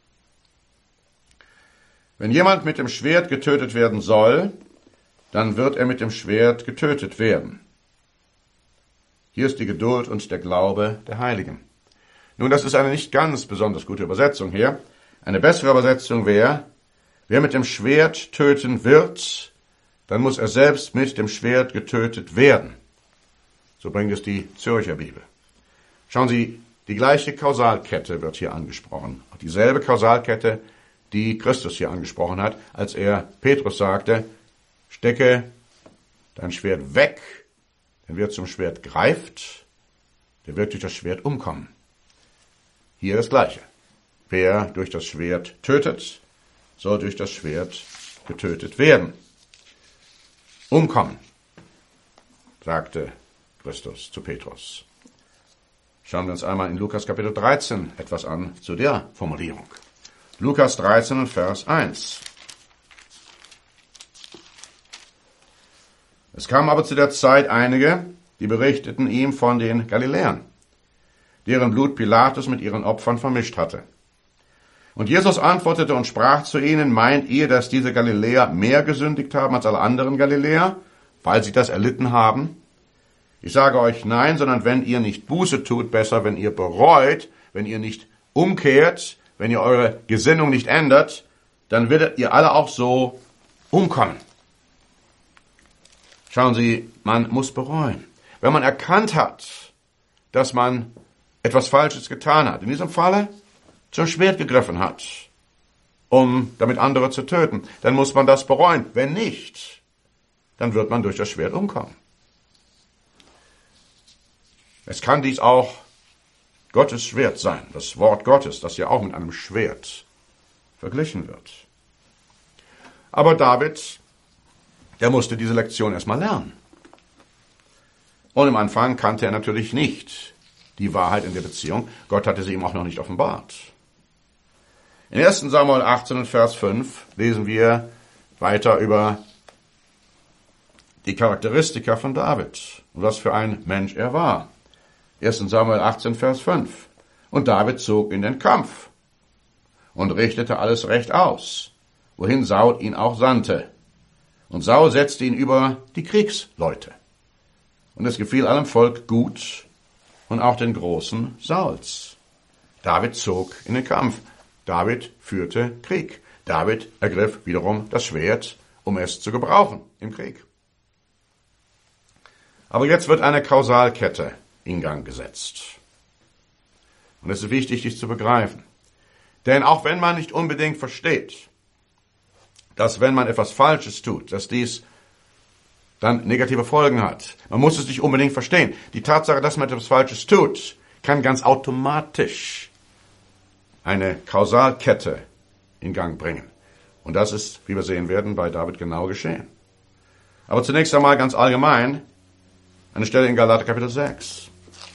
Wenn jemand mit dem Schwert getötet werden soll, dann wird er mit dem Schwert getötet werden. Hier ist die Geduld und der Glaube der Heiligen. Nun, das ist eine nicht ganz besonders gute Übersetzung hier. Eine bessere Übersetzung wäre, wer mit dem Schwert töten wird, dann muss er selbst mit dem Schwert getötet werden. So bringt es die Zürcher Bibel. Schauen Sie, die gleiche Kausalkette wird hier angesprochen. Dieselbe Kausalkette, die Christus hier angesprochen hat, als er Petrus sagte, stecke dein Schwert weg, denn wer zum Schwert greift, der wird durch das Schwert umkommen. Hier das Gleiche. Wer durch das Schwert tötet, soll durch das Schwert getötet werden. Umkommen, sagte Christus zu Petrus. Schauen wir uns einmal in Lukas Kapitel dreizehn etwas an zu der Formulierung. Lukas dreizehn und Vers eins. Es kamen aber zu der Zeit einige, die berichteten ihm von den Galiläern, deren Blut Pilatus mit ihren Opfern vermischt hatte. Und Jesus antwortete und sprach zu ihnen, meint ihr, dass diese Galiläer mehr gesündigt haben als alle anderen Galiläer, weil sie das erlitten haben? Ich sage euch nein, sondern wenn ihr nicht Buße tut, besser, wenn ihr bereut, wenn ihr nicht umkehrt, wenn ihr eure Gesinnung nicht ändert, dann werdet ihr alle auch so umkommen. Schauen Sie, man muss bereuen. Wenn man erkannt hat, dass man etwas Falsches getan hat, in diesem Falle zum Schwert gegriffen hat, um damit andere zu töten, dann muss man das bereuen. Wenn nicht, dann wird man durch das Schwert umkommen. Es kann dies auch Gottes Schwert sein, das Wort Gottes, das ja auch mit einem Schwert verglichen wird. Aber David, der musste diese Lektion erstmal lernen. Und im Anfang kannte er natürlich nicht die Wahrheit in der Beziehung. Gott hatte sie ihm auch noch nicht offenbart. In ersten Samuel achtzehn und Vers fünf lesen wir weiter über die Charakteristika von David und was für ein Mensch er war. ersten Samuel achtzehn, Vers fünf. Und David zog in den Kampf und richtete alles recht aus, wohin Saul ihn auch sandte. Und Saul setzte ihn über die Kriegsleute. Und es gefiel allem Volk gut und auch den Großen Sauls. David zog in den Kampf. David führte Krieg. David ergriff wiederum das Schwert, um es zu gebrauchen im Krieg. Aber jetzt wird eine Kausalkette in Gang gesetzt. Und es ist wichtig, dies zu begreifen. Denn auch wenn man nicht unbedingt versteht, dass wenn man etwas Falsches tut, dass dies dann negative Folgen hat, man muss es nicht unbedingt verstehen. Die Tatsache, dass man etwas Falsches tut, kann ganz automatisch eine Kausalkette in Gang bringen. Und das ist, wie wir sehen werden, bei David genau geschehen. Aber zunächst einmal ganz allgemein eine Stelle in Galater Kapitel sechs.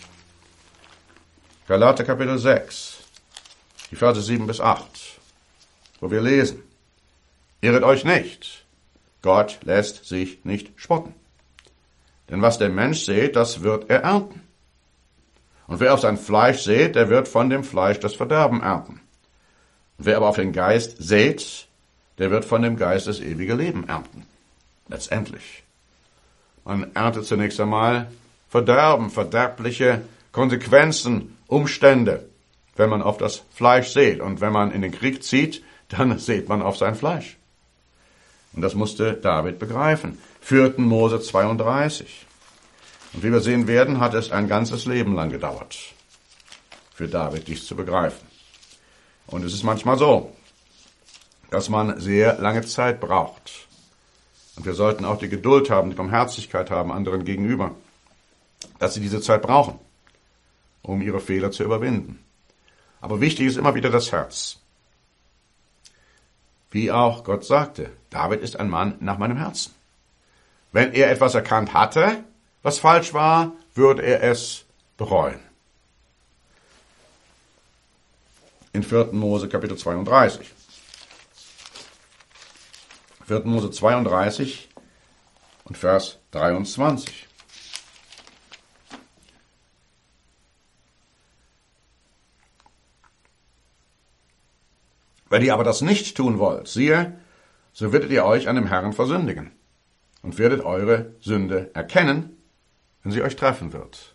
Galater Kapitel sechs, die Verse sieben bis acht, wo wir lesen: Irret euch nicht, Gott lässt sich nicht spotten. Denn was der Mensch sät, das wird er ernten. Und wer auf sein Fleisch sät, der wird von dem Fleisch das Verderben ernten. Und wer aber auf den Geist sät, der wird von dem Geist das ewige Leben ernten. Letztendlich. Man erntet zunächst einmal Verderben, verderbliche Konsequenzen, Umstände, wenn man auf das Fleisch sät. Und wenn man in den Krieg zieht, dann sät man auf sein Fleisch. Und das musste David begreifen. vierten Mose zweiunddreißig. Und wie wir sehen werden, hat es ein ganzes Leben lang gedauert, für David dies zu begreifen. Und es ist manchmal so, dass man sehr lange Zeit braucht. Und wir sollten auch die Geduld haben, die Barmherzigkeit haben anderen gegenüber, dass sie diese Zeit brauchen, um ihre Fehler zu überwinden. Aber wichtig ist immer wieder das Herz. Wie auch Gott sagte, David ist ein Mann nach meinem Herzen. Wenn er etwas erkannt hatte, was falsch war, würde er es bereuen. In vierten Mose Kapitel zweiunddreißig. vierten Mose zweiunddreißig und Vers dreiundzwanzig. Wenn ihr aber das nicht tun wollt, siehe, so werdet ihr euch an dem Herrn versündigen und werdet eure Sünde erkennen, wenn sie euch treffen wird.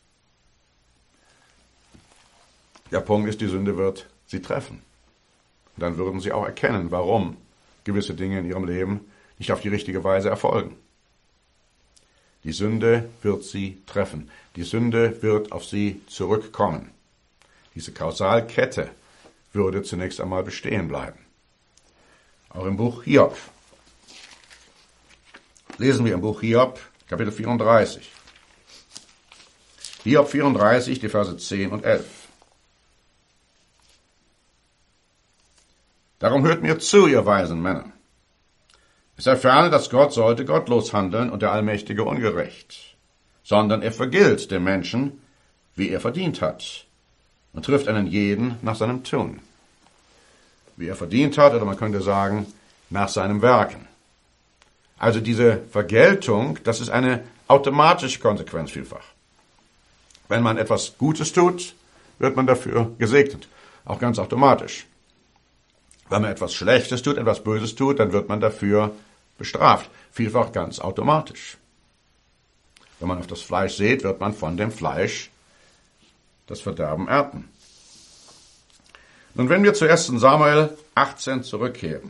Der Punkt ist, die Sünde wird sie treffen. Und dann würden sie auch erkennen, warum gewisse Dinge in ihrem Leben nicht auf die richtige Weise erfolgen. Die Sünde wird sie treffen. Die Sünde wird auf sie zurückkommen. Diese Kausalkette würde zunächst einmal bestehen bleiben. Auch im Buch Hiob. Lesen wir im Buch Hiob, Kapitel vierunddreißig. Hiob vierunddreißig, die Verse zehn und elf. Darum hört mir zu, ihr weisen Männer. Es sei ferne, dass Gott sollte gottlos handeln und der Allmächtige ungerecht, sondern er vergilt dem Menschen, wie er verdient hat, und trifft einen jeden nach seinem Tun. Wie er verdient hat, oder man könnte sagen, nach seinem Werken. Also diese Vergeltung, das ist eine automatische Konsequenz vielfach. Wenn man etwas Gutes tut, wird man dafür gesegnet, auch ganz automatisch. Wenn man etwas Schlechtes tut, etwas Böses tut, dann wird man dafür bestraft, vielfach ganz automatisch. Wenn man auf das Fleisch sät, wird man von dem Fleisch das Verderben ernten. Nun, wenn wir zu ersten Samuel achtzehn zurückkehren,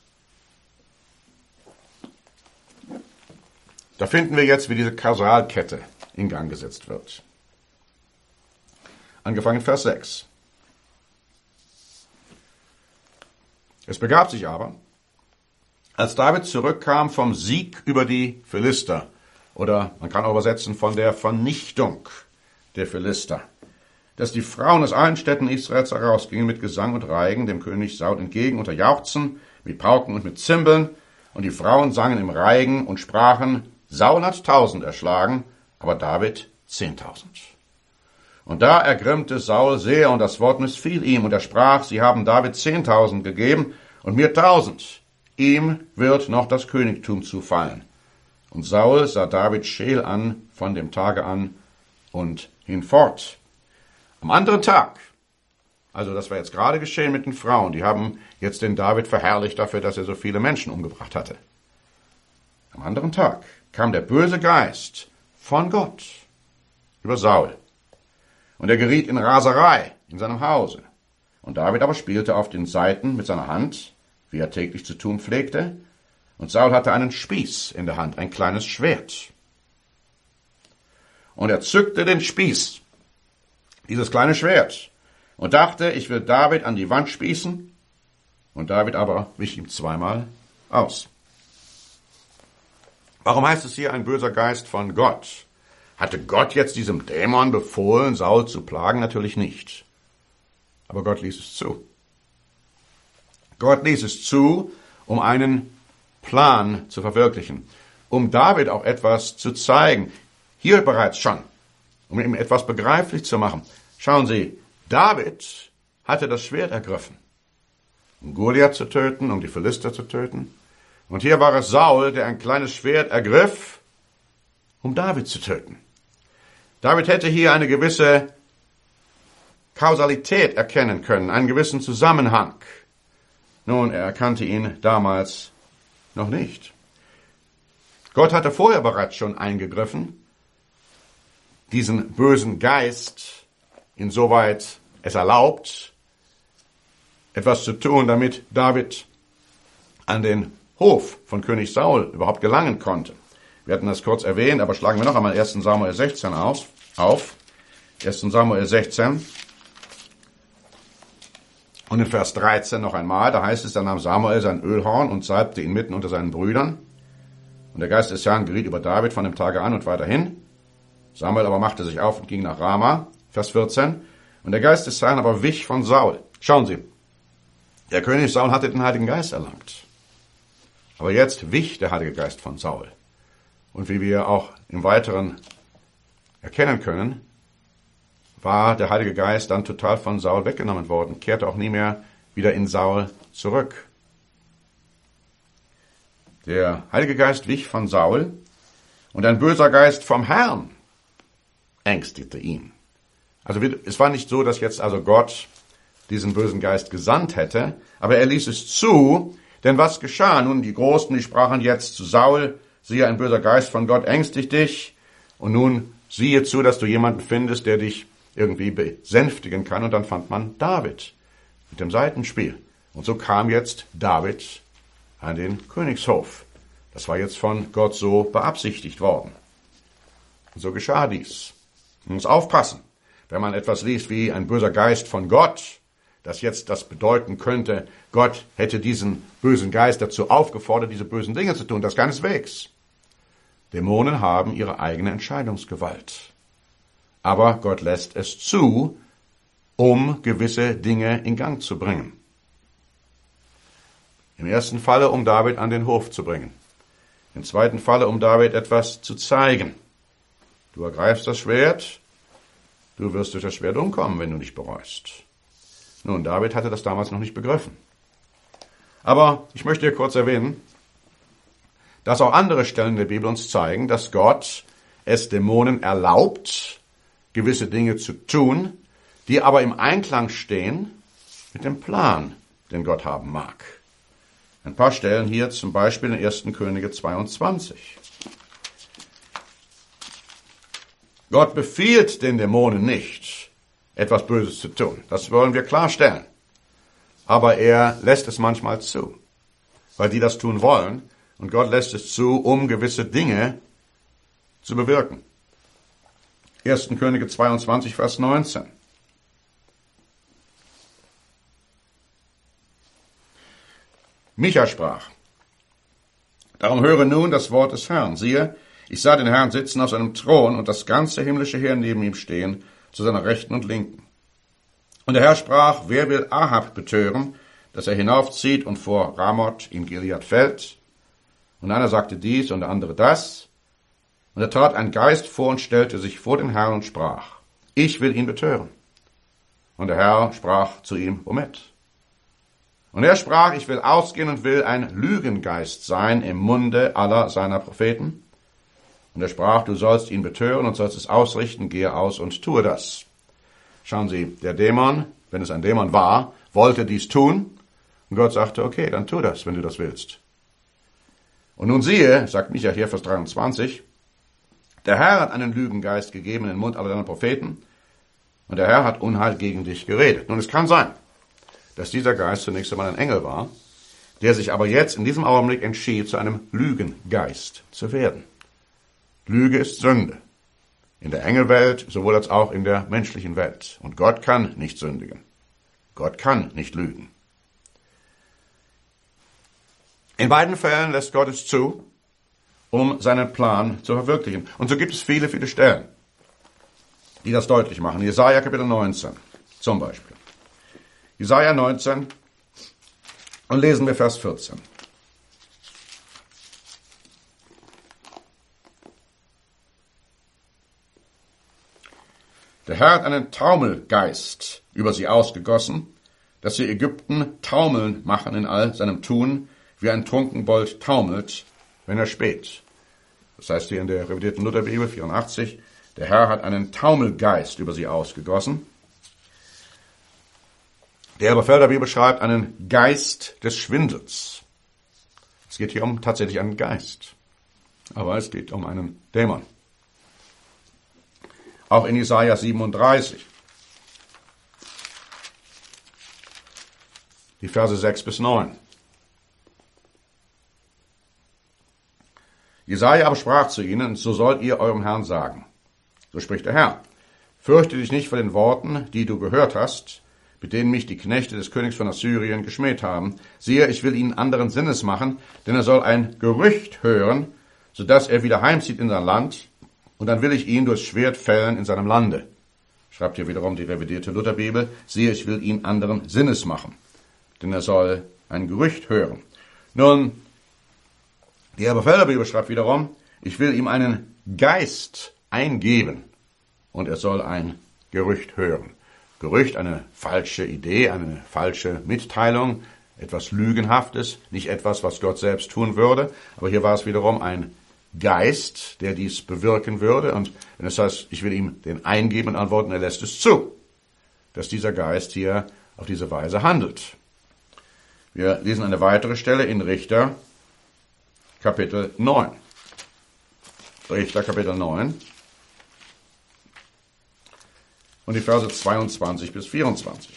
da finden wir jetzt, wie diese Kausalkette in Gang gesetzt wird. Angefangen Vers sechs. Es begab sich aber, als David zurückkam vom Sieg über die Philister, oder man kann auch übersetzen von der Vernichtung der Philister, dass die Frauen aus allen Städten Israels herausgingen mit Gesang und Reigen dem König Saul entgegen unter Jauchzen, mit Pauken und mit Zimbeln, und die Frauen sangen im Reigen und sprachen, Saul hat tausend erschlagen, aber David zehntausend. Und da ergrimmte Saul sehr, und das Wort missfiel ihm, und er sprach, sie haben David zehntausend gegeben, und mir tausend. Ihm wird noch das Königtum zufallen. Und Saul sah David scheel an, von dem Tage an und hinfort. Am anderen Tag, also das war jetzt gerade geschehen mit den Frauen, die haben jetzt den David verherrlicht dafür, dass er so viele Menschen umgebracht hatte. Am anderen Tag kam der böse Geist von Gott über Saul. Und er geriet in Raserei in seinem Hause. Und David aber spielte auf den Saiten mit seiner Hand, wie er täglich zu tun pflegte. Und Saul hatte einen Spieß in der Hand, ein kleines Schwert. Und er zückte den Spieß, dieses kleine Schwert, und dachte, ich will David an die Wand spießen. Und David aber wich ihm zweimal aus. Warum heißt es hier ein böser Geist von Gott? Hatte Gott jetzt diesem Dämon befohlen, Saul zu plagen? Natürlich nicht. Aber Gott ließ es zu. Gott ließ es zu, um einen Plan zu verwirklichen, um David auch etwas zu zeigen. Hier bereits schon, um ihm etwas begreiflich zu machen. Schauen Sie, David hatte das Schwert ergriffen, um Goliath zu töten, um die Philister zu töten. Und hier war es Saul, der ein kleines Schwert ergriff, um David zu töten. David hätte hier eine gewisse Kausalität erkennen können, einen gewissen Zusammenhang. Nun, er erkannte ihn damals noch nicht. Gott hatte vorher bereits schon eingegriffen, diesen bösen Geist, insoweit es erlaubt, etwas zu tun, damit David an den Hof von König Saul überhaupt gelangen konnte. Wir hatten das kurz erwähnt, aber schlagen wir noch einmal ersten Samuel sechzehn auf. auf. ersten Samuel sechzehn. Und in Vers dreizehn noch einmal, da heißt es, da nahm Samuel sein Ölhorn und salbte ihn mitten unter seinen Brüdern. Und der Geist des Herrn geriet über David von dem Tage an und weiterhin. Samuel aber machte sich auf und ging nach Rama. Vers vierzehn. Und der Geist des Herrn aber wich von Saul. Schauen Sie, der König Saul hatte den Heiligen Geist erlangt. Aber jetzt wich der Heilige Geist von Saul. Und wie wir auch im Weiteren erkennen können, war der Heilige Geist dann total von Saul weggenommen worden, kehrte auch nie mehr wieder in Saul zurück. Der Heilige Geist wich von Saul und ein böser Geist vom Herrn ängstete ihn. Also es war nicht so, dass jetzt also Gott diesen bösen Geist gesandt hätte, aber er ließ es zu, denn was geschah? Nun, die Großen, die sprachen jetzt zu Saul, siehe, ein böser Geist von Gott ängstigt dich, und nun siehe zu, dass du jemanden findest, der dich irgendwie besänftigen kann, und dann fand man David mit dem Saitenspiel. Und so kam jetzt David an den Königshof. Das war jetzt von Gott so beabsichtigt worden. Und so geschah dies. Man muss aufpassen, wenn man etwas liest wie ein böser Geist von Gott, dass jetzt das bedeuten könnte, Gott hätte diesen bösen Geist dazu aufgefordert, diese bösen Dinge zu tun. Das keineswegs. Dämonen haben ihre eigene Entscheidungsgewalt. Aber Gott lässt es zu, um gewisse Dinge in Gang zu bringen. Im ersten Falle, um David an den Hof zu bringen. Im zweiten Falle, um David etwas zu zeigen. Du ergreifst das Schwert, du wirst durch das Schwert umkommen, wenn du nicht bereust. Nun, David hatte das damals noch nicht begriffen. Aber ich möchte hier kurz erwähnen, dass auch andere Stellen der Bibel uns zeigen, dass Gott es Dämonen erlaubt, gewisse Dinge zu tun, die aber im Einklang stehen mit dem Plan, den Gott haben mag. Ein paar Stellen hier, zum Beispiel in ersten Könige zweiundzwanzig. Gott befiehlt den Dämonen nicht, etwas Böses zu tun. Das wollen wir klarstellen. Aber er lässt es manchmal zu, weil die das tun wollen. Und Gott lässt es zu, um gewisse Dinge zu bewirken. ersten Könige zweiundzwanzig, Vers neunzehn. Micha sprach: Darum höre nun das Wort des Herrn. Siehe, ich sah den Herrn sitzen auf seinem Thron und das ganze himmlische Heer neben ihm stehen, zu seiner Rechten und Linken. Und der Herr sprach: Wer will Ahab betören, dass er hinaufzieht und vor Ramoth in Gilead fällt? Und einer sagte dies und der andere das. Und er trat ein Geist vor und stellte sich vor den Herrn und sprach: Ich will ihn betören. Und der Herr sprach zu ihm: Womit? Und er sprach: Ich will ausgehen und will ein Lügengeist sein im Munde aller seiner Propheten. Und er sprach: Du sollst ihn betören und sollst es ausrichten, gehe aus und tue das. Schauen Sie, der Dämon, wenn es ein Dämon war, wollte dies tun. Und Gott sagte: Okay, dann tu das, wenn du das willst. Und nun siehe, sagt Micha hier, Vers dreiundzwanzig, der Herr hat einen Lügengeist gegeben in den Mund aller deiner Propheten, und der Herr hat Unheil gegen dich geredet. Nun, es kann sein, dass dieser Geist zunächst einmal ein Engel war, der sich aber jetzt in diesem Augenblick entschied, zu einem Lügengeist zu werden. Lüge ist Sünde. In der Engelwelt, sowohl als auch in der menschlichen Welt. Und Gott kann nicht sündigen. Gott kann nicht lügen. In beiden Fällen lässt Gott es zu, um seinen Plan zu verwirklichen. Und so gibt es viele, viele Stellen, die das deutlich machen. Jesaja Kapitel neunzehn zum Beispiel. Jesaja neunzehn und lesen wir Vers vierzehn. Der Herr hat einen Taumelgeist über sie ausgegossen, dass sie Ägypten taumeln machen in all seinem Tun, wie ein Trunkenbold taumelt, wenn er späht. Das heißt hier in der revidierten Lutherbibel vierundachtzig, der Herr hat einen Taumelgeist über sie ausgegossen. Der Elberfelder Bibel schreibt einen Geist des Schwindels. Es geht hier um tatsächlich einen Geist. Aber es geht um einen Dämon. Auch in Jesaja siebenunddreißig, die Verse sechs bis neun. Jesaja aber sprach zu ihnen, so sollt ihr eurem Herrn sagen. So spricht der Herr. Fürchte dich nicht vor den Worten, die du gehört hast, mit denen mich die Knechte des Königs von Assyrien geschmäht haben. Siehe, ich will ihn anderen Sinnes machen, denn er soll ein Gerücht hören, so dass er wieder heimzieht in sein Land, und dann will ich ihn durchs Schwert fällen in seinem Lande. Schreibt hier wiederum die revidierte Lutherbibel, siehe, ich will ihn anderen Sinnes machen, denn er soll ein Gerücht hören. Nun, die Elberfelder Bibel schreibt wiederum, ich will ihm einen Geist eingeben, und er soll ein Gerücht hören. Gerücht, eine falsche Idee, eine falsche Mitteilung, etwas Lügenhaftes, nicht etwas, was Gott selbst tun würde, aber hier war es wiederum ein Geist, der dies bewirken würde, und wenn es heißt, ich will ihm den eingeben und antworten, er lässt es zu, dass dieser Geist hier auf diese Weise handelt. Wir lesen eine weitere Stelle in Richter, Kapitel neun. Richter, Kapitel neun. Und die Verse zweiundzwanzig bis vierundzwanzig.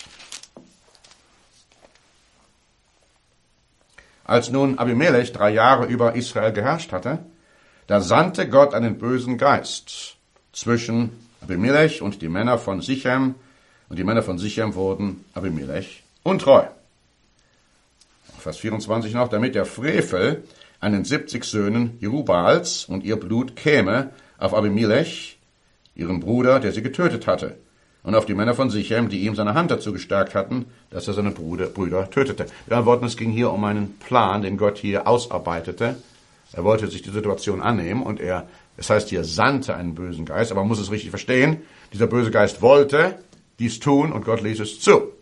Als nun Abimelech drei Jahre über Israel geherrscht hatte, da sandte Gott einen bösen Geist zwischen Abimelech und die Männer von Sichem, und die Männer von Sichem wurden Abimelech untreu. Vers vierundzwanzig noch, damit der Frevel an den siebzig Söhnen Jerubals und ihr Blut käme auf Abimelech, ihren Bruder, der sie getötet hatte, und auf die Männer von Sichem, die ihm seine Hand dazu gestärkt hatten, dass er seine Brüder, Brüder tötete. Mit anderen Worten, es ging hier um einen Plan, den Gott hier ausarbeitete. Er wollte sich die Situation annehmen und er, es heißt hier, sandte einen bösen Geist, aber man muss es richtig verstehen, dieser böse Geist wollte dies tun und Gott ließ es zu.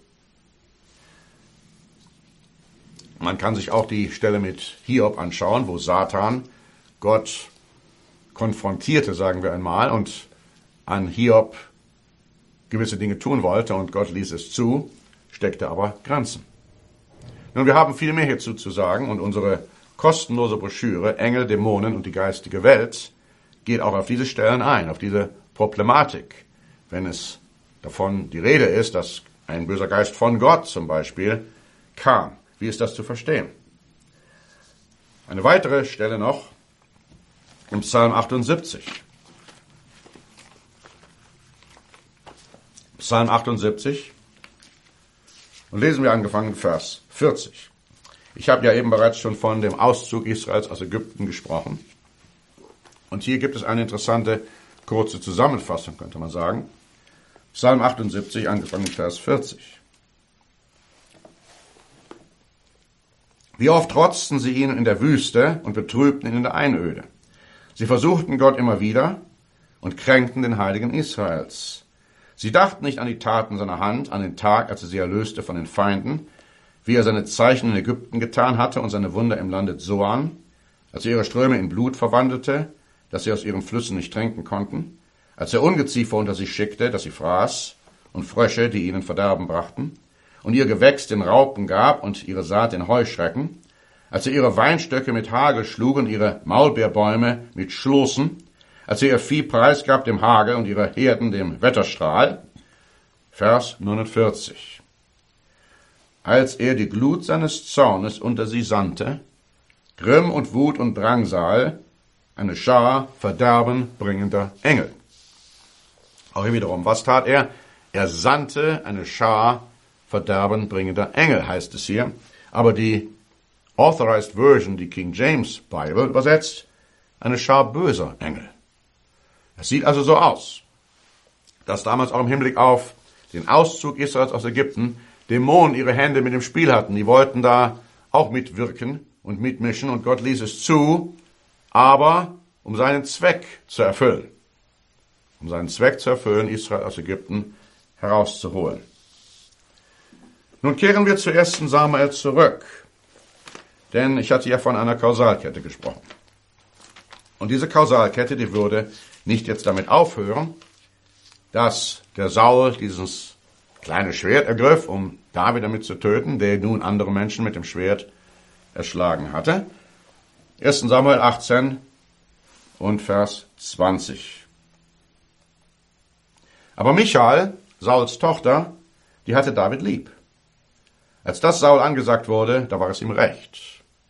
Man kann sich auch die Stelle mit Hiob anschauen, wo Satan Gott konfrontierte, sagen wir einmal, und an Hiob gewisse Dinge tun wollte und Gott ließ es zu, steckte aber Grenzen. Nun, wir haben viel mehr hierzu zu sagen und unsere kostenlose Broschüre Engel, Dämonen und die geistige Welt geht auch auf diese Stellen ein, auf diese Problematik. Wenn es davon die Rede ist, dass ein böser Geist von Gott zum Beispiel kam. Wie ist das zu verstehen? Eine weitere Stelle noch im Psalm achtundsiebzig. Psalm achtundsiebzig. Und lesen wir angefangen Vers vierzig. Ich habe ja eben bereits schon von dem Auszug Israels aus Ägypten gesprochen. Und hier gibt es eine interessante kurze Zusammenfassung, könnte man sagen. Psalm achtundsiebzig, angefangen Vers vierzig. Wie oft trotzten sie ihn in der Wüste und betrübten ihn in der Einöde. Sie versuchten Gott immer wieder und kränkten den Heiligen Israels. Sie dachten nicht an die Taten seiner Hand, an den Tag, als er sie erlöste von den Feinden, wie er seine Zeichen in Ägypten getan hatte und seine Wunder im Lande Zoan, als er ihre Ströme in Blut verwandelte, dass sie aus ihren Flüssen nicht tränken konnten, als er Ungeziefer unter sie schickte, dass sie fraß, und Frösche, die ihnen Verderben brachten, und ihr Gewächs den Raupen gab und ihre Saat den Heuschrecken, als er ihre Weinstöcke mit Hagel schlug und ihre Maulbeerbäume mit Schlossen, als er ihr Vieh preisgab dem Hagel und ihre Herden dem Wetterstrahl. Vers neunundvierzig. Als er die Glut seines Zornes unter sie sandte, Grimm und Wut und Drangsal, eine Schar verderbenbringender Engel. Auch hier wiederum, was tat er? Er sandte eine Schar verderbenbringender Engel, heißt es hier. Aber die Authorized Version, die King James Bible, übersetzt eine Schar böser Engel. Es sieht also so aus, dass damals auch im Hinblick auf den Auszug Israels aus Ägypten Dämonen ihre Hände mit dem Spiel hatten. Die wollten da auch mitwirken und mitmischen und Gott ließ es zu, aber um seinen Zweck zu erfüllen. Um seinen Zweck zu erfüllen, Israel aus Ägypten herauszuholen. Nun kehren wir zu ersten Samuel zurück, denn ich hatte ja von einer Kausalkette gesprochen. Und diese Kausalkette, die würde nicht jetzt damit aufhören, dass der Saul dieses kleine Schwert ergriff, um David damit zu töten, der nun andere Menschen mit dem Schwert erschlagen hatte. ersten Samuel achtzehn, und Vers zwanzig. Aber Michal, Sauls Tochter, die hatte David lieb. Als das Saul angesagt wurde, da war es ihm recht.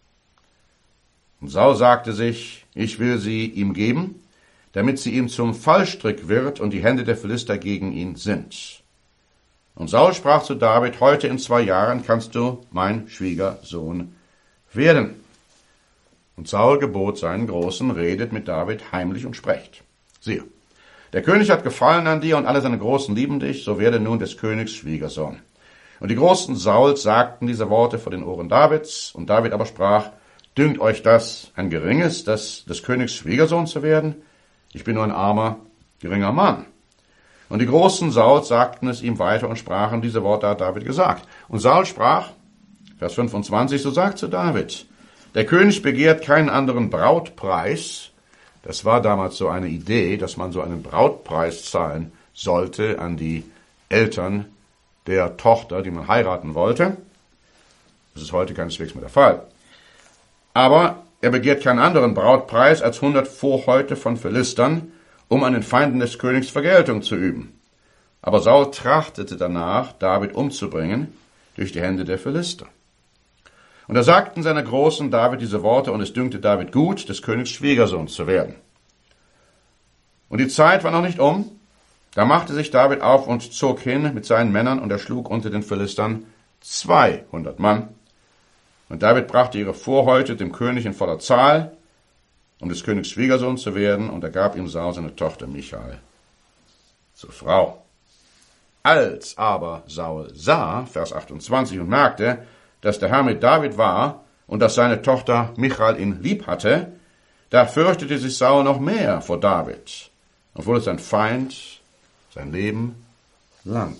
Und Saul sagte sich, ich will sie ihm geben, damit sie ihm zum Fallstrick wird und die Hände der Philister gegen ihn sind. Und Saul sprach zu David, heute in zwei Jahren kannst du mein Schwiegersohn werden. Und Saul gebot seinen Großen, redet mit David heimlich und sprecht. Siehe, der König hat Gefallen an dir und alle seine Großen lieben dich, so werde nun des Königs Schwiegersohn. Und die Großen Sauls sagten diese Worte vor den Ohren Davids, und David aber sprach, dünkt euch das ein geringes, das des Königs Schwiegersohn zu werden? Ich bin nur ein armer, geringer Mann. Und die Großen Sauls sagten es ihm weiter und sprachen, diese Worte hat David gesagt. Und Saul sprach, Vers fünfundzwanzig, so sagt zu David, der König begehrt keinen anderen Brautpreis. Das war damals so eine Idee, dass man so einen Brautpreis zahlen sollte an die Eltern der Tochter, die man heiraten wollte. Das ist heute keineswegs mehr der Fall. Aber er begehrt keinen anderen Brautpreis als hundert Vorhäute von Philistern, um an den Feinden des Königs Vergeltung zu üben. Aber Saul trachtete danach, David umzubringen durch die Hände der Philister. Und da sagten seine Großen David diese Worte, und es dünkte David gut, des Königs Schwiegersohn zu werden. Und die Zeit war noch nicht um, da machte sich David auf und zog hin mit seinen Männern, und er schlug unter den Philistern zweihundert Mann. Und David brachte ihre Vorhäute dem König in voller Zahl, um des Königs Schwiegersohn zu werden, und er gab ihm Saul seine Tochter Michal zur Frau. Als aber Saul sah, Vers achtundzwanzig, und merkte, dass der Herr mit David war und dass seine Tochter Michal ihn lieb hatte, da fürchtete sich Saul noch mehr vor David und wurde sein Feind sein Leben lang.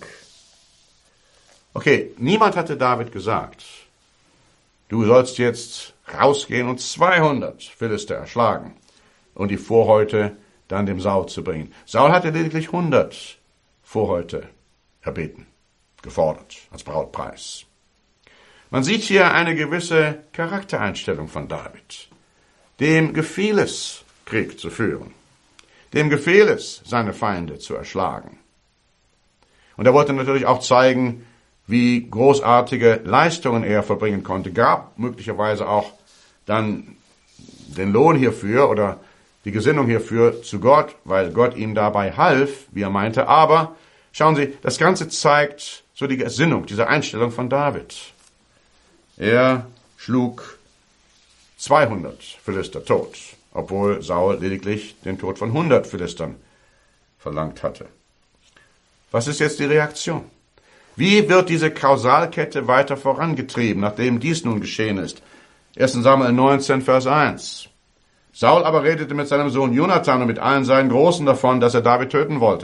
Okay, niemand hatte David gesagt, du sollst jetzt rausgehen und zweihundert Philister erschlagen und die Vorhäute dann dem Saul zu bringen. Saul hatte lediglich hundert Vorhäute erbeten, gefordert als Brautpreis. Man sieht hier eine gewisse Charaktereinstellung von David. Dem gefiel es, Krieg zu führen. Dem gefiel es, seine Feinde zu erschlagen. Und er wollte natürlich auch zeigen, wie großartige Leistungen er verbringen konnte. Gab möglicherweise auch dann den Lohn hierfür oder die Gesinnung hierfür zu Gott, weil Gott ihm dabei half, wie er meinte. Aber schauen Sie, das Ganze zeigt so die Gesinnung, diese Einstellung von David. Er schlug zweihundert Philister tot, obwohl Saul lediglich den Tod von hundert Philistern verlangt hatte. Was ist jetzt die Reaktion? Wie wird diese Kausalkette weiter vorangetrieben, nachdem dies nun geschehen ist? erster Samuel neunzehn, Vers eins. Saul aber redete mit seinem Sohn Jonathan und mit allen seinen Großen davon, dass er David töten wollte.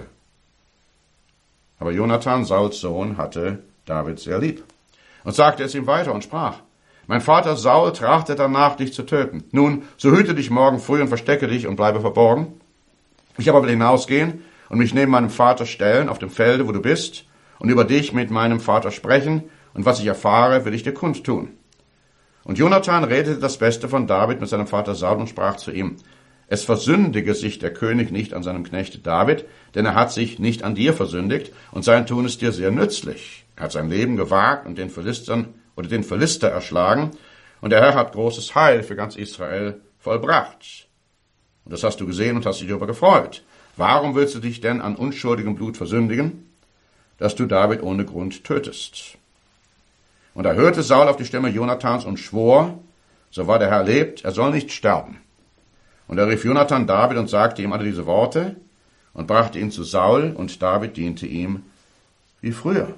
Aber Jonathan, Sauls Sohn, hatte David sehr lieb und sagte es ihm weiter und sprach, mein Vater Saul trachtet danach, dich zu töten. Nun, so hüte dich morgen früh und verstecke dich und bleibe verborgen. Ich aber will hinausgehen und mich neben meinem Vater stellen auf dem Felde, wo du bist, und über dich mit meinem Vater sprechen, und was ich erfahre, will ich dir kundtun. Und Jonathan redete das Beste von David mit seinem Vater Saul und sprach zu ihm, es versündige sich der König nicht an seinem Knechte David, denn er hat sich nicht an dir versündigt, und sein Tun ist dir sehr nützlich. Er hat sein Leben gewagt und den Philistern oder den Philister erschlagen, und der Herr hat großes Heil für ganz Israel vollbracht. Und das hast du gesehen und hast dich darüber gefreut. Warum willst du dich denn an unschuldigem Blut versündigen, dass du David ohne Grund tötest? Und da hörte Saul auf die Stimme Jonathans und schwor, so wahr der Herr lebt, er soll nicht sterben. Und er rief Jonathan David und sagte ihm alle diese Worte und brachte ihn zu Saul, und David diente ihm wie früher.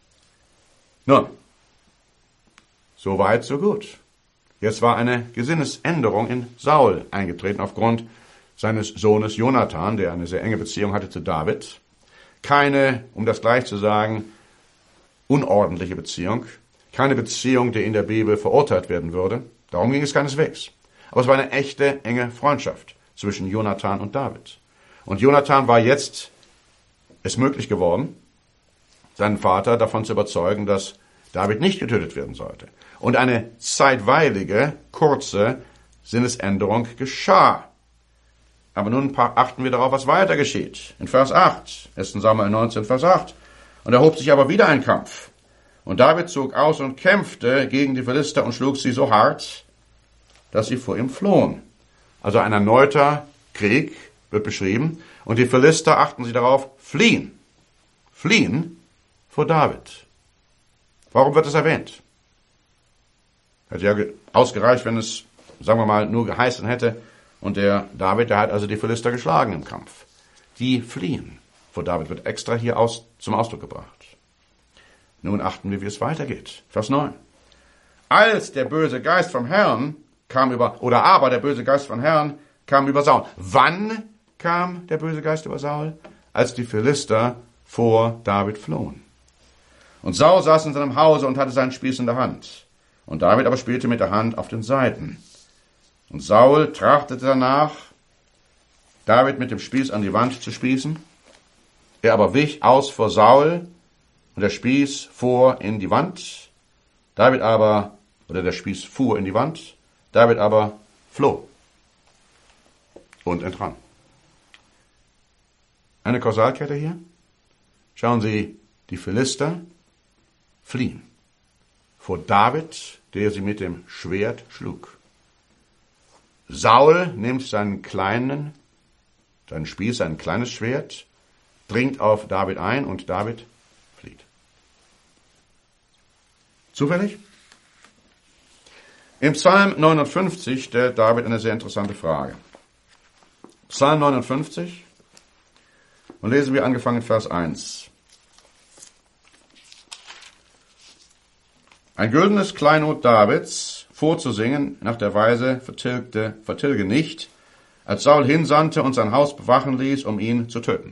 Nun, so weit, so gut. Jetzt war eine Gesinnesänderung in Saul eingetreten aufgrund seines Sohnes Jonathan, der eine sehr enge Beziehung hatte zu David. Keine, um das gleich zu sagen, unordentliche Beziehung. Keine Beziehung, die in der Bibel verurteilt werden würde. Darum ging es keineswegs. Aber es war eine echte, enge Freundschaft zwischen Jonathan und David. Und Jonathan war jetzt es möglich geworden, seinen Vater davon zu überzeugen, dass David nicht getötet werden sollte. Und eine zeitweilige, kurze Sinnesänderung geschah. Aber nun achten wir darauf, was weiter geschieht. In Vers acht, erster Samuel neunzehn, Vers acht. Und erhob sich aber wieder ein Kampf. Und David zog aus und kämpfte gegen die Philister und schlug sie so hart, dass sie vor ihm flohen. Also ein erneuter Krieg wird beschrieben. Und die Philister, achten Sie darauf, fliehen. Fliehen vor David. Warum wird das erwähnt? Hätte ja ausgereicht, wenn es, sagen wir mal, nur geheißen hätte, und der David, der hat also die Philister geschlagen im Kampf. Die fliehen vor David, wird extra hier aus, zum Ausdruck gebracht. Nun achten wir, wie es weitergeht. Vers neun. Als der böse Geist vom Herrn kam über, oder aber der böse Geist vom Herrn kam über Saul. Wann kam der böse Geist über Saul? Als die Philister vor David flohen. Und Saul saß in seinem Hause und hatte seinen Spieß in der Hand. Und David aber spielte mit der Hand auf den Seiten. Und Saul trachtete danach, David mit dem Spieß an die Wand zu spießen. Er aber wich aus vor Saul, und der Spieß fuhr in die Wand. David aber, oder der Spieß fuhr in die Wand. David aber floh und entrann. Eine Kausalkette hier. Schauen Sie, die Philister fliehen vor David, der sie mit dem Schwert schlug. Saul nimmt seinen kleinen, seinen Spieß, sein kleines Schwert, dringt auf David ein und David flieht. Zufällig? Im Psalm neunundfünfzig stellt David eine sehr interessante Frage. Psalm neunundfünfzig, und lesen wir angefangen Vers eins. Ein güldenes Kleinod Davids vorzusingen, nach der Weise vertilgte, vertilge nicht, als Saul hinsandte und sein Haus bewachen ließ, um ihn zu töten.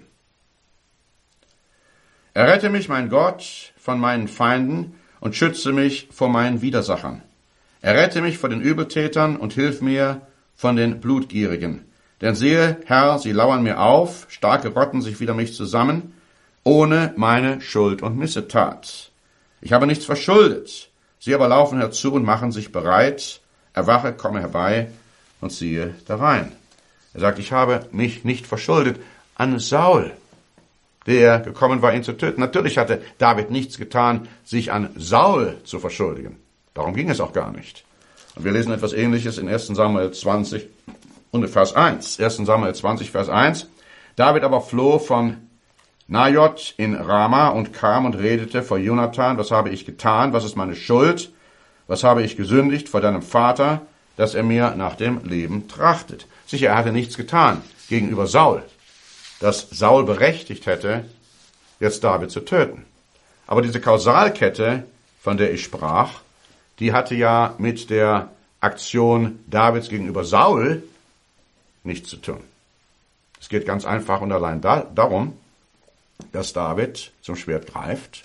Errette mich, mein Gott, von meinen Feinden und schütze mich vor meinen Widersachern. Errette mich vor den Übeltätern und hilf mir von den Blutgierigen. Denn siehe, Herr, sie lauern mir auf, starke rotten sich wider mich zusammen, ohne meine Schuld und Missetat. Ich habe nichts verschuldet. Sie aber laufen herzu und machen sich bereit. Erwache, komme herbei und siehe da rein. Er sagt, ich habe mich nicht verschuldet an Saul, der gekommen war, ihn zu töten. Natürlich hatte David nichts getan, sich an Saul zu verschuldigen. Darum ging es auch gar nicht. Und wir lesen etwas Ähnliches in erster Samuel zwanzig und Vers eins. erster Samuel zwanzig, Vers eins. David aber floh von Najot in Rama und kam und redete vor Jonathan, was habe ich getan, was ist meine Schuld, was habe ich gesündigt vor deinem Vater, dass er mir nach dem Leben trachtet. Sicher, er hatte nichts getan gegenüber Saul, dass Saul berechtigt hätte, jetzt David zu töten. Aber diese Kausalkette, von der ich sprach, die hatte ja mit der Aktion Davids gegenüber Saul nichts zu tun. Es geht ganz einfach und allein da, darum, dass David zum Schwert greift,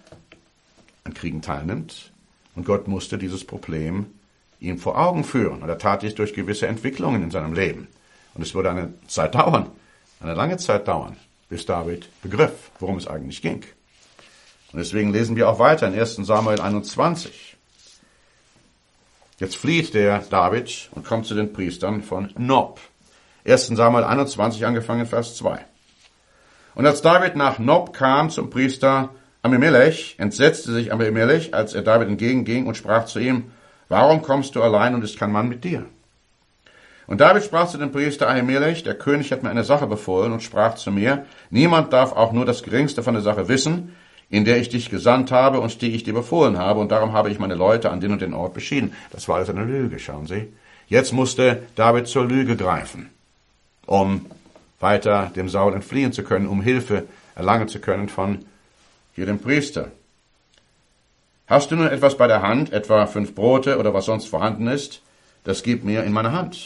an Kriegen teilnimmt, und Gott musste dieses Problem ihm vor Augen führen. Und er tat dies durch gewisse Entwicklungen in seinem Leben. Und es würde eine Zeit dauern, eine lange Zeit dauern, bis David begriff, worum es eigentlich ging. Und deswegen lesen wir auch weiter in erster Samuel einundzwanzig. Jetzt flieht der David und kommt zu den Priestern von Nob. erster Samuel einundzwanzig, angefangen Vers zwei. Und als David nach Nob kam zum Priester Ahimelech, entsetzte sich Ahimelech, als er David entgegenging und sprach zu ihm, warum kommst du allein und ist kein Mann mit dir? Und David sprach zu dem Priester Ahimelech, der König hat mir eine Sache befohlen und sprach zu mir, niemand darf auch nur das Geringste von der Sache wissen, in der ich dich gesandt habe und die ich dir befohlen habe, und darum habe ich meine Leute an den und den Ort beschieden. Das war alles eine Lüge, schauen Sie. Jetzt musste David zur Lüge greifen, um weiter dem Saul entfliehen zu können, um Hilfe erlangen zu können von hier dem Priester. Hast du nun etwas bei der Hand, etwa fünf Brote oder was sonst vorhanden ist? Das gib mir in meine Hand.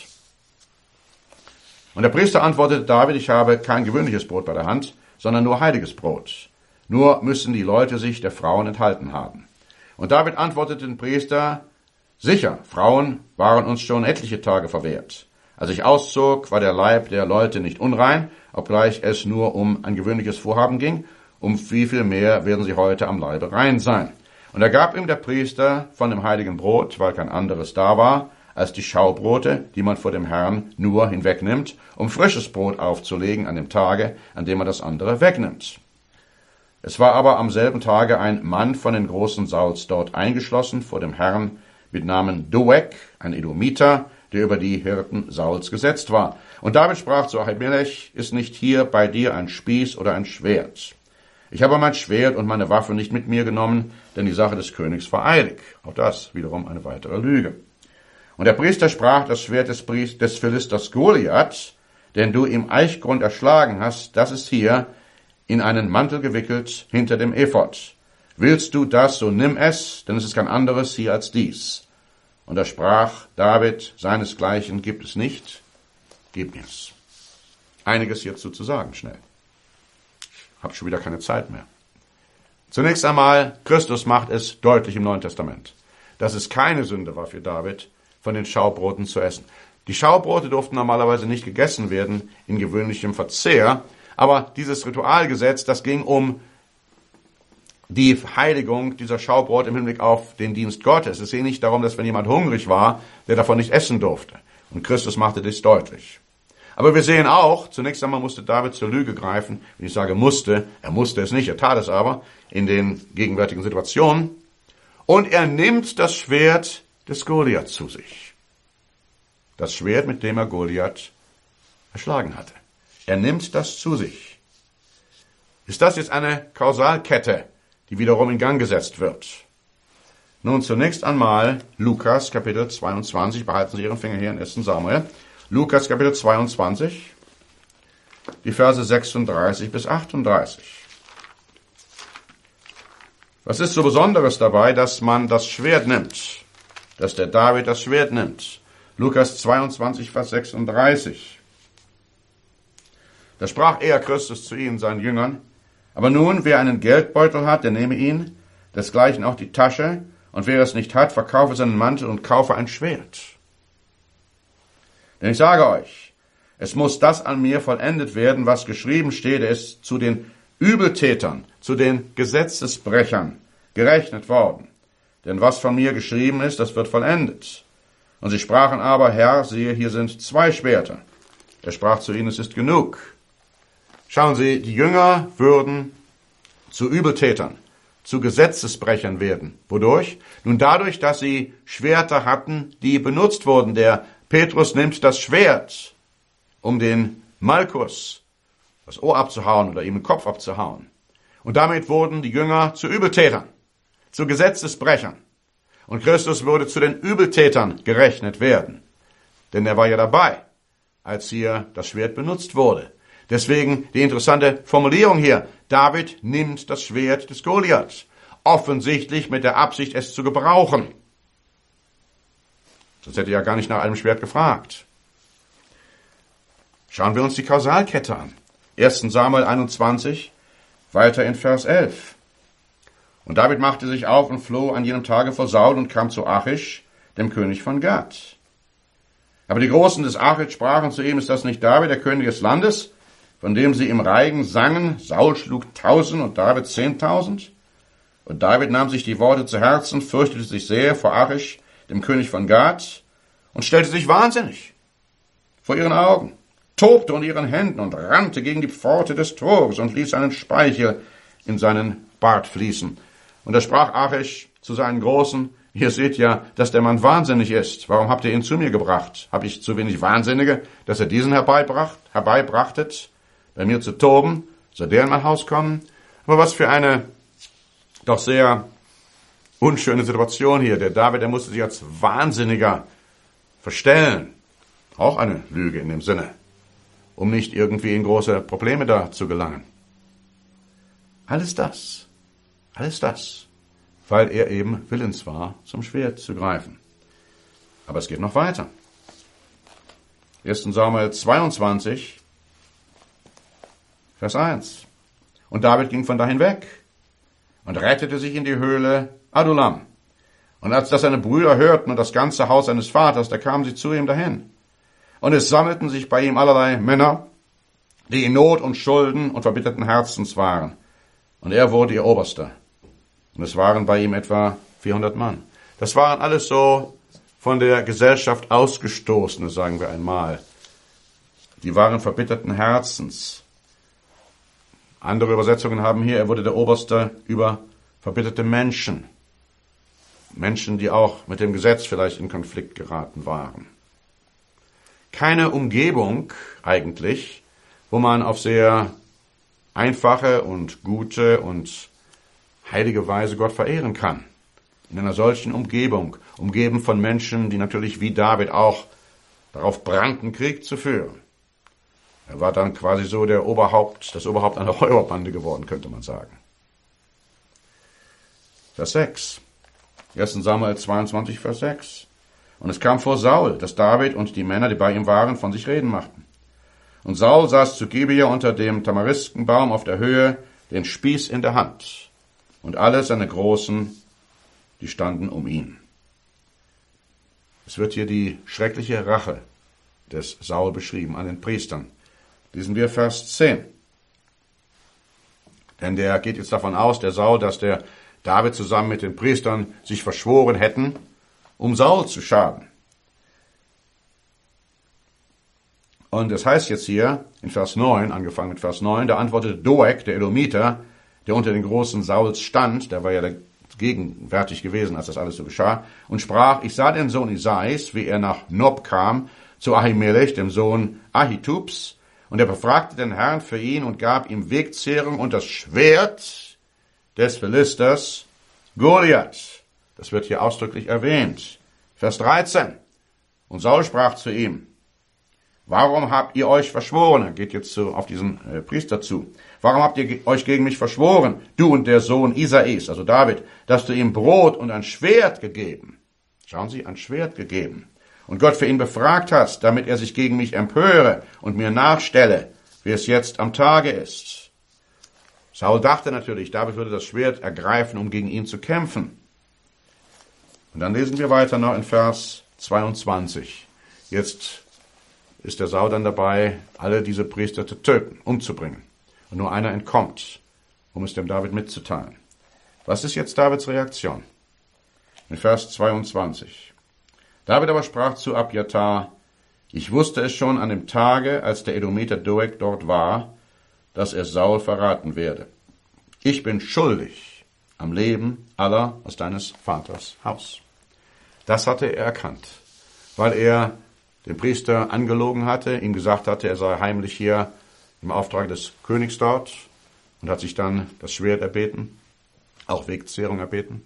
Und der Priester antwortete David, ich habe kein gewöhnliches Brot bei der Hand, sondern nur heiliges Brot. Nur müssen die Leute sich der Frauen enthalten haben. Und David antwortete den Priester, sicher, Frauen waren uns schon etliche Tage verwehrt. Als ich auszog, war der Leib der Leute nicht unrein, obgleich es nur um ein gewöhnliches Vorhaben ging, um wie viel mehr werden sie heute am Leibe rein sein. Und er gab ihm der Priester von dem heiligen Brot, weil kein anderes da war, als die Schaubrote, die man vor dem Herrn nur hinwegnimmt, um frisches Brot aufzulegen an dem Tage, an dem man das andere wegnimmt. Es war aber am selben Tage ein Mann von den Großen Sauls dort eingeschlossen vor dem Herrn mit Namen Doeg, ein Edomiter, der über die Hirten Sauls gesetzt war. Und David sprach zu Ahimelech, ist nicht hier bei dir ein Spieß oder ein Schwert? Ich habe mein Schwert und meine Waffe nicht mit mir genommen, denn die Sache des Königs war eilig. Auch das wiederum eine weitere Lüge. Und der Priester sprach, das Schwert des, Priest, des Philisters Goliath, den du im Eichgrund erschlagen hast, das ist hier in einen Mantel gewickelt hinter dem Ephod. Willst du das, so nimm es, denn es ist kein anderes hier als dies. Und da sprach David, seinesgleichen gibt es nicht, gib mir's. Einiges hierzu zu sagen, schnell. Ich habe schon wieder keine Zeit mehr. Zunächst einmal, Christus macht es deutlich im Neuen Testament, dass es keine Sünde war für David, von den Schaubroten zu essen. Die Schaubrote durften normalerweise nicht gegessen werden in gewöhnlichem Verzehr, aber dieses Ritualgesetz, das ging um die Heiligung dieser Schaubrot im Hinblick auf den Dienst Gottes. Es ging nicht darum, dass wenn jemand hungrig war, der davon nicht essen durfte. Und Christus machte dies deutlich. Aber wir sehen auch, zunächst einmal musste David zur Lüge greifen. Wenn ich sage musste, er musste es nicht, er tat es aber in den gegenwärtigen Situationen. Und er nimmt das Schwert des Goliath zu sich. Das Schwert, mit dem er Goliath erschlagen hatte. Er nimmt das zu sich. Ist das jetzt eine Kausalkette, die wiederum in Gang gesetzt wird? Nun zunächst einmal Lukas Kapitel zweiundzwanzig, behalten Sie Ihren Finger hier in ersten Samuel. Lukas Kapitel zweiundzwanzig, die Verse sechsunddreißig bis achtunddreißig. Was ist so Besonderes dabei, dass man das Schwert nimmt? Dass der David das Schwert nimmt. Lukas zweiundzwanzig, Vers sechsunddreißig. Da sprach er, Christus, zu ihnen, seinen Jüngern, aber nun, wer einen Geldbeutel hat, der nehme ihn, desgleichen auch die Tasche, und wer es nicht hat, verkaufe seinen Mantel und kaufe ein Schwert. Denn ich sage euch, es muss das an mir vollendet werden, was geschrieben steht, er ist zu den Übeltätern, zu den Gesetzesbrechern gerechnet worden. Denn was von mir geschrieben ist, das wird vollendet. Und sie sprachen aber, Herr, siehe, hier sind zwei Schwerter. Er sprach zu ihnen, es ist genug. Schauen Sie, die Jünger würden zu Übeltätern, zu Gesetzesbrechern werden. Wodurch? Nun dadurch, dass sie Schwerter hatten, die benutzt wurden. Der Petrus nimmt das Schwert, um den Malchus das Ohr abzuhauen oder ihm den Kopf abzuhauen. Und damit wurden die Jünger zu Übeltätern, zu Gesetzesbrechern. Und Christus würde zu den Übeltätern gerechnet werden. Denn er war ja dabei, als hier das Schwert benutzt wurde. Deswegen die interessante Formulierung hier. David nimmt das Schwert des Goliath. Offensichtlich mit der Absicht, es zu gebrauchen. Sonst hätte er ja gar nicht nach einem Schwert gefragt. Schauen wir uns die Kausalkette an. ersten Samuel einundzwanzig, weiter in Vers elf. Und David machte sich auf und floh an jenem Tage vor Saul und kam zu Achish, dem König von Gath. Aber die Großen des Achish sprachen zu ihm, ist das nicht David, der König des Landes, von dem sie im Reigen sangen, Saul schlug tausend und David zehntausend? Und David nahm sich die Worte zu Herzen, fürchtete sich sehr vor Achish, dem König von Gath, und stellte sich wahnsinnig vor ihren Augen, tobte unter ihren Händen und rannte gegen die Pforte des Tores und ließ seinen Speichel in seinen Bart fließen. Und da sprach Achish zu seinen Großen, ihr seht ja, dass der Mann wahnsinnig ist. Warum habt ihr ihn zu mir gebracht? Hab ich zu wenig Wahnsinnige, dass er diesen herbeibracht, herbeibrachtet, bei mir zu toben? Soll der in mein Haus kommen? Aber was für eine doch sehr unschöne Situation hier. Der David, der musste sich als Wahnsinniger verstellen. Auch eine Lüge in dem Sinne, um nicht irgendwie in große Probleme da zu gelangen. Alles das, alles das, weil er eben willens war, zum Schwert zu greifen. Aber es geht noch weiter. ersten Samuel zweiundzwanzig, Vers eins. Und David ging von dahin weg und rettete sich in die Höhle Adullam. Und als das seine Brüder hörten und das ganze Haus seines Vaters, da kamen sie zu ihm dahin. Und es sammelten sich bei ihm allerlei Männer, die in Not und Schulden und verbitterten Herzens waren. Und er wurde ihr Oberster. Und es waren bei ihm etwa vierhundert Mann. Das waren alles so von der Gesellschaft Ausgestoßene, sagen wir einmal. Die waren verbitterten Herzens. Andere Übersetzungen haben hier, er wurde der Oberste über verbitterte Menschen. Menschen, die auch mit dem Gesetz vielleicht in Konflikt geraten waren. Keine Umgebung eigentlich, wo man auf sehr einfache und gute und heilige Weise Gott verehren kann. In einer solchen Umgebung, umgeben von Menschen, die natürlich wie David auch darauf brannten, Krieg zu führen. Er war dann quasi so der Oberhaupt, das Oberhaupt einer Räuberbande geworden, könnte man sagen. Vers sechs. erster Samuel zweiundzwanzig, Vers sechs. Und es kam vor Saul, dass David und die Männer, die bei ihm waren, von sich reden machten. Und Saul saß zu Gibea unter dem Tamariskenbaum auf der Höhe, den Spieß in der Hand. Und alle seine Großen, die standen um ihn. Es wird hier die schreckliche Rache des Saul beschrieben an den Priestern. Lesen wir Vers zehn. Denn der geht jetzt davon aus, der Saul, dass der David zusammen mit den Priestern sich verschworen hätten, um Saul zu schaden. Und es heißt jetzt hier in Vers neun, angefangen mit Vers neun, da antwortete Doeg, der Edomiter, der unter den großen Sauls stand, der war ja gegenwärtig gewesen, als das alles so geschah, und sprach, ich sah den Sohn Isais, wie er nach Nob kam, zu Ahimelech, dem Sohn Ahitubs, und er befragte den Herrn für ihn und gab ihm Wegzehrung und das Schwert des Philisters Goliath. Das wird hier ausdrücklich erwähnt. Vers dreizehn. Und Saul sprach zu ihm, warum habt ihr euch verschworen? Er geht jetzt so auf diesen äh, Priester zu. Warum habt ihr euch gegen mich verschworen, du und der Sohn Isais, also David, dass du ihm Brot und ein Schwert gegeben? Schauen Sie, ein Schwert gegeben. Und Gott für ihn befragt hast, damit er sich gegen mich empöre und mir nachstelle, wie es jetzt am Tage ist. Saul dachte natürlich, David würde das Schwert ergreifen, um gegen ihn zu kämpfen. Und dann lesen wir weiter noch in Vers zweiundzwanzig. Jetzt ist der Saul dann dabei, alle diese Priester zu töten, umzubringen. Und nur einer entkommt, um es dem David mitzuteilen. Was ist jetzt Davids Reaktion? In Vers zweiundzwanzig. David aber sprach zu Abjatar, ich wusste es schon an dem Tage, als der Edomiter Doeg dort war, dass er Saul verraten werde. Ich bin schuldig am Leben aller aus deines Vaters Haus. Das hatte er erkannt, weil er den Priester angelogen hatte, ihm gesagt hatte, er sei heimlich hier im Auftrag des Königs dort und hat sich dann das Schwert erbeten, auch Wegzehrung erbeten.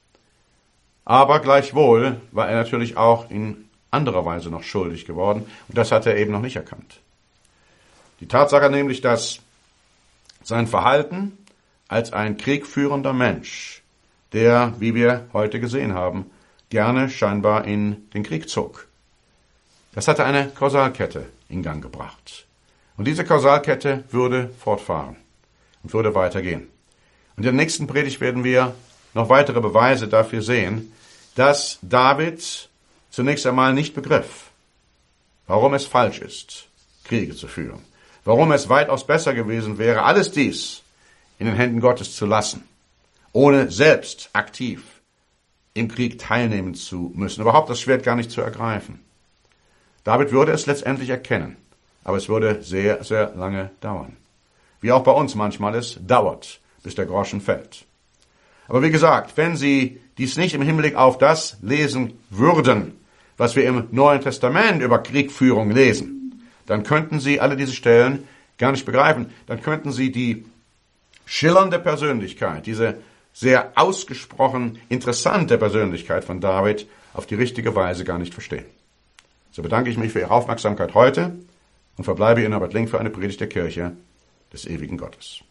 Aber gleichwohl war er natürlich auch in anderer Weise noch schuldig geworden und das hat er eben noch nicht erkannt. Die Tatsache nämlich, dass sein Verhalten als ein kriegführender Mensch, der, wie wir heute gesehen haben, gerne scheinbar in den Krieg zog, das hatte eine Kausalkette in Gang gebracht. Und diese Kausalkette würde fortfahren und würde weitergehen. Und in der nächsten Predigt werden wir noch weitere Beweise dafür sehen, dass David zunächst einmal nicht begriff, warum es falsch ist, Kriege zu führen, warum es weitaus besser gewesen wäre, alles dies in den Händen Gottes zu lassen, ohne selbst aktiv im Krieg teilnehmen zu müssen, überhaupt das Schwert gar nicht zu ergreifen. David würde es letztendlich erkennen, aber es würde sehr, sehr lange dauern. Wie auch bei uns manchmal es dauert, bis der Groschen fällt. Aber wie gesagt, wenn Sie dies nicht im Hinblick auf das lesen würden, was wir im Neuen Testament über Kriegführung lesen, dann könnten Sie alle diese Stellen gar nicht begreifen. Dann könnten Sie die schillernde Persönlichkeit, diese sehr ausgesprochen interessante Persönlichkeit von David auf die richtige Weise gar nicht verstehen. So bedanke ich mich für Ihre Aufmerksamkeit heute und verbleibe Ihnen Norbert Link für eine Predigt der Kirche des ewigen Gottes.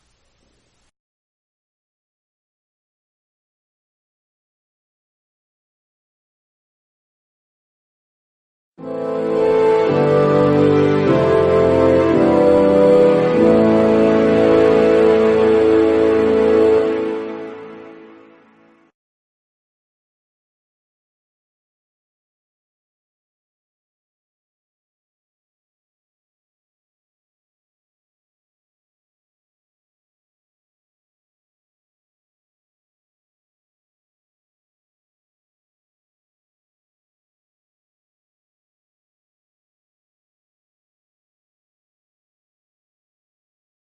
Thank you.